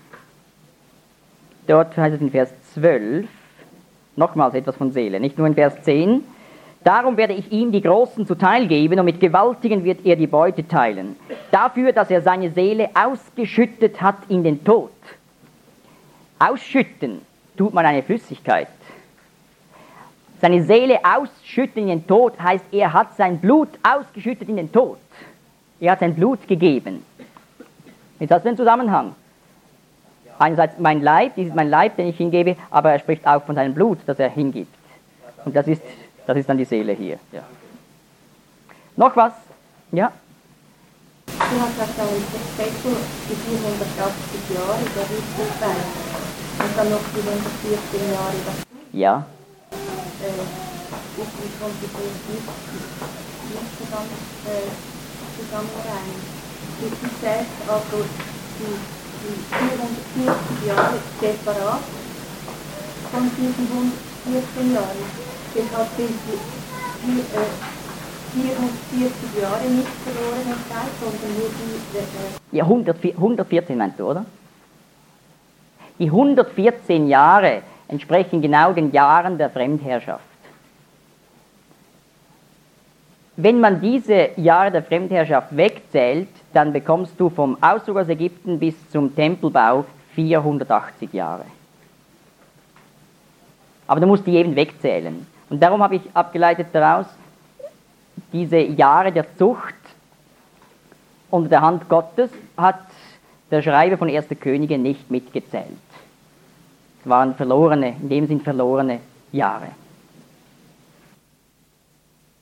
dort heißt es in Vers zwölf, nochmals etwas von Seele, nicht nur in Vers zehn. Darum werde ich ihm die Großen zuteil geben und mit Gewaltigen wird er die Beute teilen. Dafür, dass er seine Seele ausgeschüttet hat in den Tod. Ausschütten tut man eine Flüssigkeit. Seine Seele ausschütten in den Tod heißt, er hat sein Blut ausgeschüttet in den Tod. Er hat sein Blut gegeben. Jetzt hast du den Zusammenhang. Einerseits mein Leib, dies ist mein Leib, den ich hingebe, aber er spricht auch von seinem Blut, das er hingibt. Und das ist, das ist dann die Seele hier. Ja. Noch was? Ja? Du hast gesagt, ein Perspektum die vierhundertachtzig Jahre, der richtig sein. Und dann noch die hundertvierzehn Jahre dazu. Ja. Äh, wie kommt das nicht, nicht zusammen, äh, zusammenreimen? Du sagst also, die, die vierhundertvierzig Jahre separat von diesen hundertvierzehn Jahren. Deshalb sind die vier, äh, vierhundertvierzig Jahre nicht verlorene Zeit, sondern nur die... Äh, Ja, hundertvierzehn meinst du, oder? Die hundertvierzehn Jahre entsprechen genau den Jahren der Fremdherrschaft. Wenn man diese Jahre der Fremdherrschaft wegzählt, dann bekommst du vom Auszug aus Ägypten bis zum Tempelbau vierhundertachtzig Jahre. Aber du musst die eben wegzählen. Und darum habe ich abgeleitet daraus, diese Jahre der Zucht unter der Hand Gottes hat der Schreiber von Erster Könige nicht mitgezählt. Es waren verlorene, in dem Sinn verlorene Jahre.